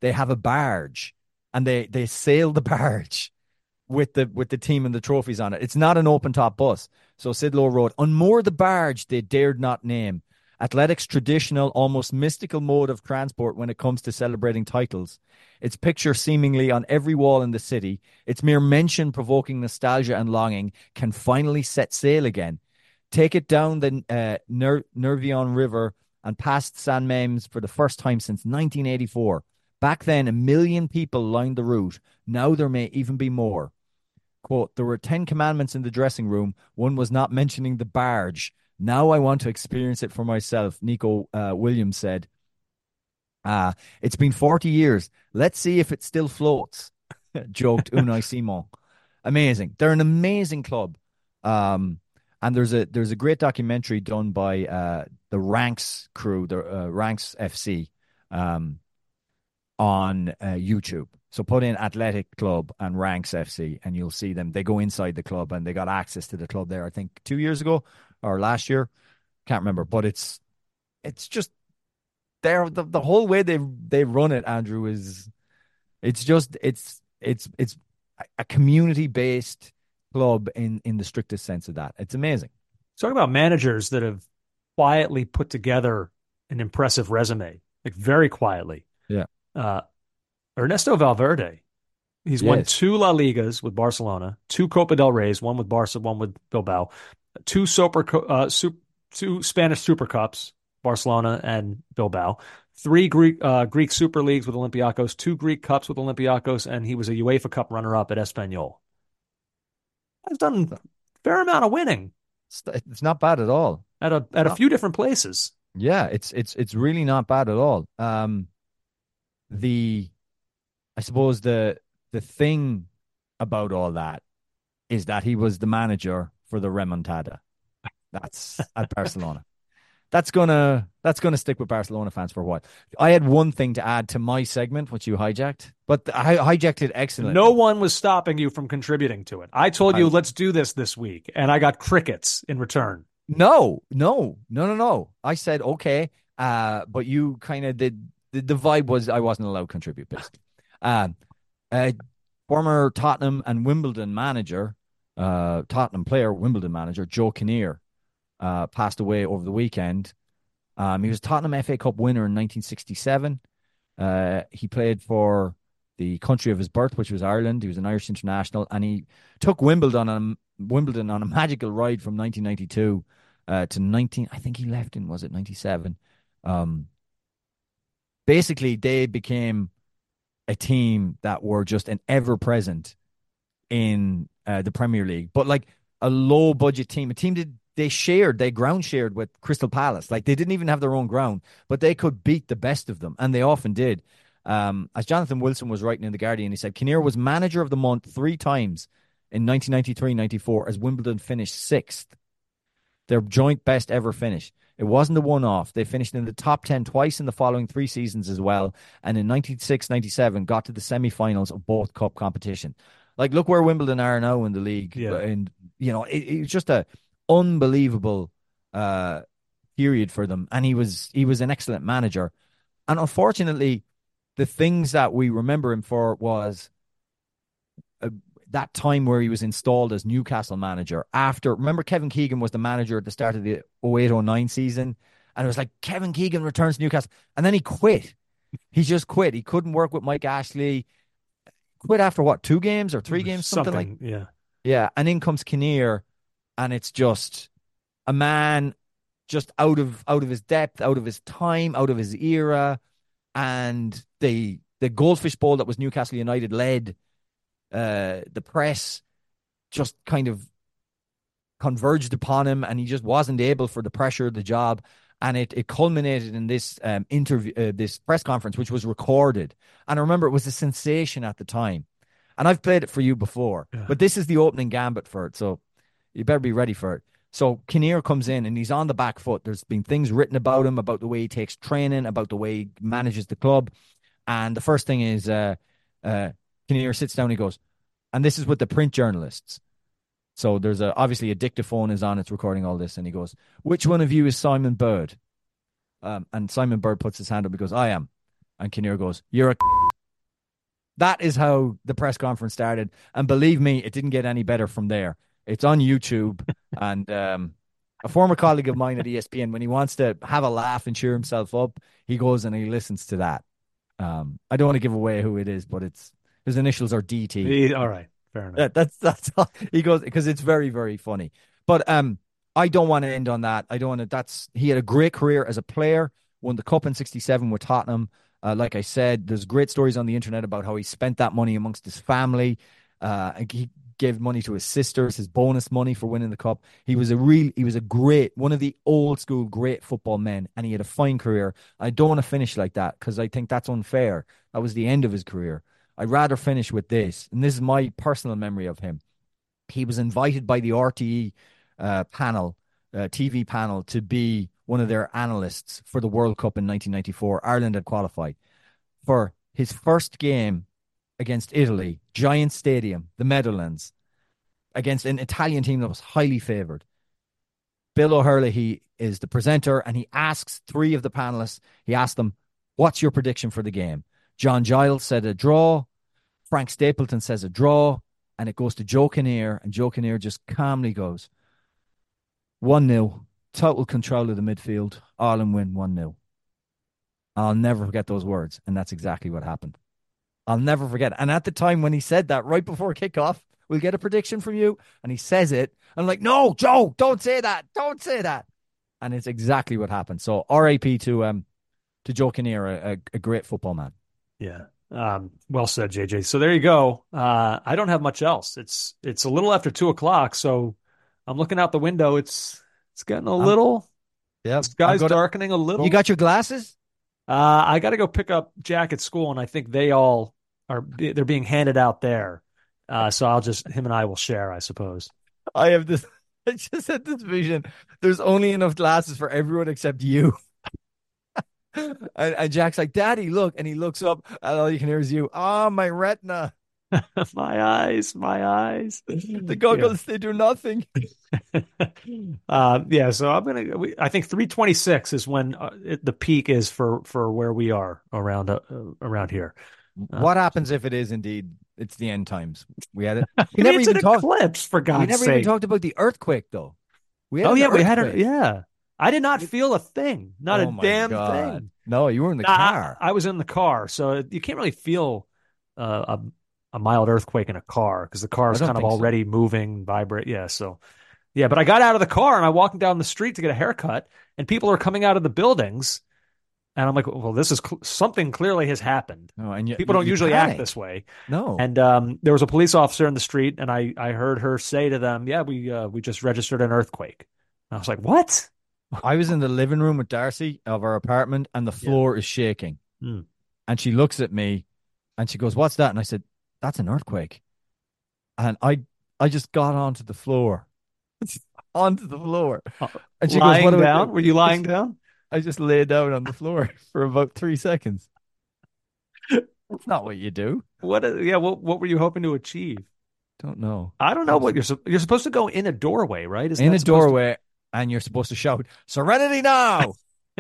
G: they have a barge and they they sail the barge with the with the team and the trophies on it. It's not an open top bus. So Sid Lowe wrote, unmoor the barge they dared not name. Athletics' traditional, almost mystical mode of transport when it comes to celebrating titles. Its picture seemingly on every wall in the city, its mere mention provoking nostalgia and longing, can finally set sail again. Take it down the uh, Ner- Nervion River and past San Mames for the first time since nineteen eighty-four. Back then, a million people lined the route. Now there may even be more. Quote, there were ten commandments in the dressing room. One was not mentioning the barge. Now I want to experience it for myself, Nico uh, Williams said. Uh, it's been forty years. Let's see if it still floats, joked Unai Simon. Amazing. They're an amazing club. Um, and there's a there's a great documentary done by uh, the Ranks crew, the uh, Ranks F C, um, on uh, YouTube. So put in Athletic Club and Ranks F C and you'll see them. They go inside the club and they got access to the club there, I think, two years ago or last year. Can't remember. But it's it's just there. The, the whole way they they run it, Andrew, is it's just it's it's it's a community-based club in, in the strictest sense of that. It's amazing.
F: Talk about managers that have quietly put together an impressive resume, like very quietly.
G: Yeah.
F: Uh, Ernesto Valverde, he's
G: Yes.
F: won two La Ligas with Barcelona, two Copa del Reys, one with Barca, one with Bilbao, two Super, uh, super, two Spanish Super Cups, Barcelona and Bilbao, three Greek uh, Greek Super Leagues with Olympiacos, two Greek Cups with Olympiacos, and he was a UEFA Cup runner-up at Espanyol. He's done a fair amount of winning.
G: It's, it's not bad at all.
F: At a at a few different places.
G: Yeah, it's it's it's really not bad at all. Um, the I suppose the the thing about all that is that he was the manager for the remontada. That's at Barcelona. That's gonna that's gonna stick with Barcelona fans for a while. I had one thing to add to my segment, which you hijacked, but I hijacked it excellently.
F: No one was stopping you from contributing to it. I told you,
G: I,
F: let's do this this week, and I got crickets in return.
G: No, no, no, no, no. I said okay, uh, but you kind of did. The, the vibe was I wasn't allowed to contribute, basically. Um, uh, former Tottenham and Wimbledon manager, uh, Tottenham player, Wimbledon manager, Joe Kinnear, uh, passed away over the weekend. Um, he was Tottenham F A Cup winner in nineteen sixty-seven. Uh, he played for the country of his birth, which was Ireland. He was an Irish international, and he took Wimbledon on Wimbledon on a magical ride from nineteen ninety-two uh, to nineteen. I think he left in was it ninety-seven. Um, basically, they became a team that were just an ever present in uh, the Premier League, but like a low budget team, a team that they shared, they ground shared with Crystal Palace. Like they didn't even have their own ground, but they could beat the best of them, and they often did. Um, as Jonathan Wilson was writing in The Guardian, he said Kinnear was manager of the month three times in nineteen ninety-three ninety-four as Wimbledon finished sixth. Their joint best ever finish. It wasn't a one-off. They finished in the top ten twice in the following three seasons as well, and in ninety-six ninety-seven got to the semi-finals of both cup competition. Like, look where Wimbledon are now in the league.
F: Yeah.
G: And, you know, it, it's just a unbelievable uh, period for them. And he was he was an excellent manager. And unfortunately, the things that we remember him for was uh, that time where he was installed as Newcastle manager. After, remember, Kevin Keegan was the manager at the start of the oh eight oh nine season. And it was like, Kevin Keegan returns to Newcastle. And then he quit. He just quit. He couldn't work with Mike Ashley. Quit after what, two games or three games? Something,
F: Something
G: like
F: yeah.
G: Yeah. And in comes Kinnear. And it's just a man just out of out of his depth, out of his time, out of his era. And the the Goldfish Bowl that was Newcastle United led, uh, the press just kind of converged upon him, and he just wasn't able for the pressure of the job. And it, it culminated in this um, interview, uh, this press conference, which was recorded. And I remember it was a sensation at the time. And I've played it for you before, yeah. But this is the opening gambit for it, so you better be ready for it. So Kinnear comes in and he's on the back foot. There's been things written about him, about the way he takes training, about the way he manages the club. And the first thing is uh, uh, Kinnear sits down and he goes, and this is with the print journalists. So there's a, obviously a dictaphone is on, it's recording all this. And he goes, which one of you is Simon Bird? Um, and Simon Bird puts his hand up and goes, I am. And Kinnear goes, you're a That is how the press conference started. And believe me, it didn't get any better from there. It's on YouTube. and um, a former colleague of mine at E S P N, when he wants to have a laugh and cheer himself up, he goes and he listens to that. Um, I don't want to give away who it is, but it's his initials are D T.
F: He, all right, fair enough.
G: That, that's that's all. He goes because it's very very funny. But um, I don't want to end on that. I don't want to. That's he had a great career as a player. Won the cup in sixty-seven with Tottenham. Uh, like I said, there's great stories on the internet about how he spent that money amongst his family. Uh, he gave money to his sisters, his bonus money for winning the cup. He was a real, he was a great, one of the old school great football men, and he had a fine career. I don't want to finish like that because I think that's unfair. That was the end of his career. I'd rather finish with this, and this is my personal memory of him. He was invited by the R T E uh, panel, uh, T V panel, to be one of their analysts for the World Cup in nineteen ninety-four. Ireland had qualified for his first game against Italy, Giant Stadium, the Meadowlands, against an Italian team that was highly favoured. Bill O'Herlihy is the presenter, and he asks three of the panelists, he asked them, what's your prediction for the game? John Giles said a draw. Frank Stapleton says a draw. And it goes to Joe Kinnear, and Joe Kinnear just calmly goes, one nil, total control of the midfield, Ireland win one nil. I'll never forget those words, and that's exactly what happened. I'll never forget. And at the time when he said that, right before kickoff, we'll get a prediction from you, and he says it, I'm like, no, Joe, don't say that, don't say that. And it's exactly what happened. So R I P to um to Joe Kinnear, a, a great football man.
F: Yeah. Um, well said, J J. So there you go. Uh, I don't have much else. It's it's a little after two o'clock, so I'm looking out the window. It's it's getting a little.
G: Yeah,
F: the sky's darkening a little.
G: You got your glasses?
F: Uh, I got to go pick up Jack at school, and I think they all are. They're being handed out there. Uh, so I'll just him and I will share, I suppose.
G: I have this. I just had this vision. There's only enough glasses for everyone except you. And, and Jack's like, Daddy, look. And he looks up, and all you can hear is you. Ah, oh, my retina.
F: My eyes, my eyes.
G: The goggles, yeah. They do nothing.
F: uh, yeah, so I'm going to, I think three twenty-six is when uh, it, the peak is for, for where we are around uh, around here. Uh,
G: what happens if it is indeed, it's the end times? We had it. We
F: I mean,
G: never
F: it's
G: even
F: an
G: talked,
F: eclipse, for God's sake.
G: We never
F: sake.
G: even talked about the earthquake, though. We had
F: oh, yeah,
G: earthquake.
F: we had it. Yeah. I did not feel a thing. Not
G: oh
F: a damn
G: God.
F: thing.
G: No, you were in the
F: nah,
G: car.
F: I, I was in the car, so you can't really feel uh, a a mild earthquake in a car because the car is kind of already so. moving, vibrate. Yeah, so yeah, but I got out of the car and I'm walking down the street to get a haircut, and people are coming out of the buildings, and I'm like, well, this is cl- something clearly has happened.
G: Oh, and you,
F: people don't
G: you
F: usually
G: panic.
F: act this way.
G: No.
F: And um, there was a police officer in the street, and I I heard her say to them, "Yeah, we uh, we just registered an earthquake." And I was like, "What?"
G: I was in the living room with Darcy of our apartment, and the floor yeah. is shaking.
F: Mm.
G: And she looks at me, and she goes, "What's that?" And I said, "That's an earthquake." And I, I just got onto the floor, onto the floor. And she
F: lying
G: goes, "What
F: down? Were you lying down?"
G: I just lay down on the floor for about three seconds. That's not what you do.
F: What? Yeah. What? What were you hoping to achieve?
G: Don't know.
F: I don't know what you're. You're supposed to go in a doorway, right? Isn't
G: in a doorway. To... And you're supposed to shout, "Serenity now!"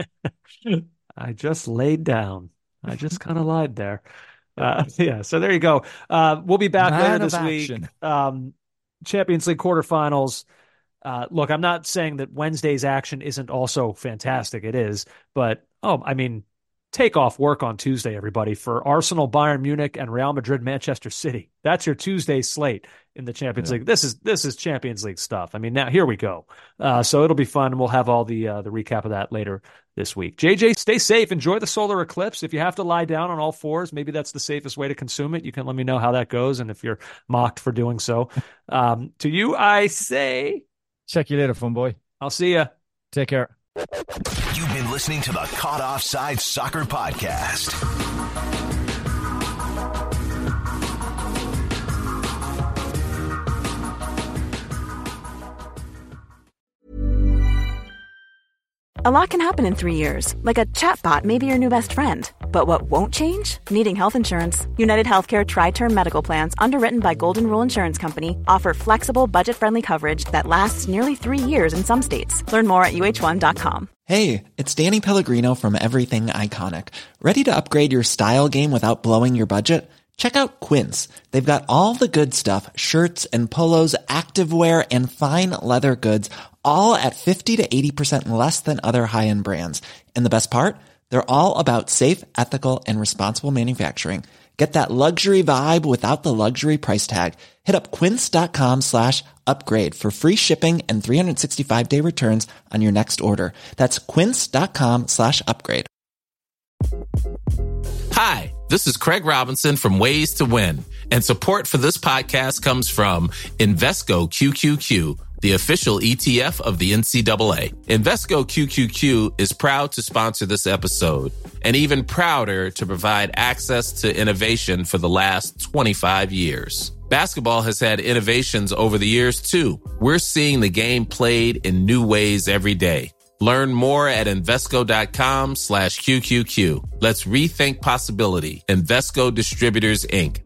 F: I just laid down. I just kind of lied there. Uh, yeah, so there you go. Uh, we'll be back
G: Man
F: later this week.
G: Action.
F: Um, Champions League quarterfinals. Uh, look, I'm not saying that Wednesday's action isn't also fantastic. It is. But, oh, I mean, take off work on Tuesday, everybody, for Arsenal, Bayern Munich, and Real Madrid, Manchester City. That's your Tuesday slate in the Champions yeah. League. This is this is Champions League stuff. I mean, now here we go. Uh, so it'll be fun, and we'll have all the uh, the recap of that later this week. J J, stay safe. Enjoy the solar eclipse. If you have to lie down on all fours, maybe that's the safest way to consume it. You can let me know how that goes, and if you're mocked for doing so. Um, to you, I say...
G: Check you later, fun boy.
F: I'll see ya.
G: Take care.
E: You've been listening to the Caught Offside Soccer Podcast.
P: A lot can happen in three years, like a chatbot may be your new best friend. But what won't change? Needing health insurance. United Healthcare Tri-Term Medical Plans, underwritten by Golden Rule Insurance Company, offer flexible, budget-friendly coverage that lasts nearly three years in some states. Learn more at U H one dot com.
Q: Hey, it's Danny Pellegrino from Everything Iconic. Ready to upgrade your style game without blowing your budget? Check out Quince. They've got all the good stuff, shirts and polos, activewear, and fine leather goods, all at fifty to eighty percent less than other high-end brands. And the best part? They're all about safe, ethical, and responsible manufacturing. Get that luxury vibe without the luxury price tag. Hit up quince.com slash upgrade for free shipping and three sixty-five day returns on your next order. That's quince.com slash upgrade.
R: Hi, this is Craig Robinson from Ways to Win, and support for this podcast comes from Invesco Q Q Q, the official E T F of the N C double A. Invesco Q Q Q is proud to sponsor this episode, and even prouder to provide access to innovation for the last twenty-five years. Basketball has had innovations over the years, too. We're seeing the game played in new ways every day. Learn more at Invesco.com slash QQQ. Let's rethink possibility. Invesco Distributors, Incorporated.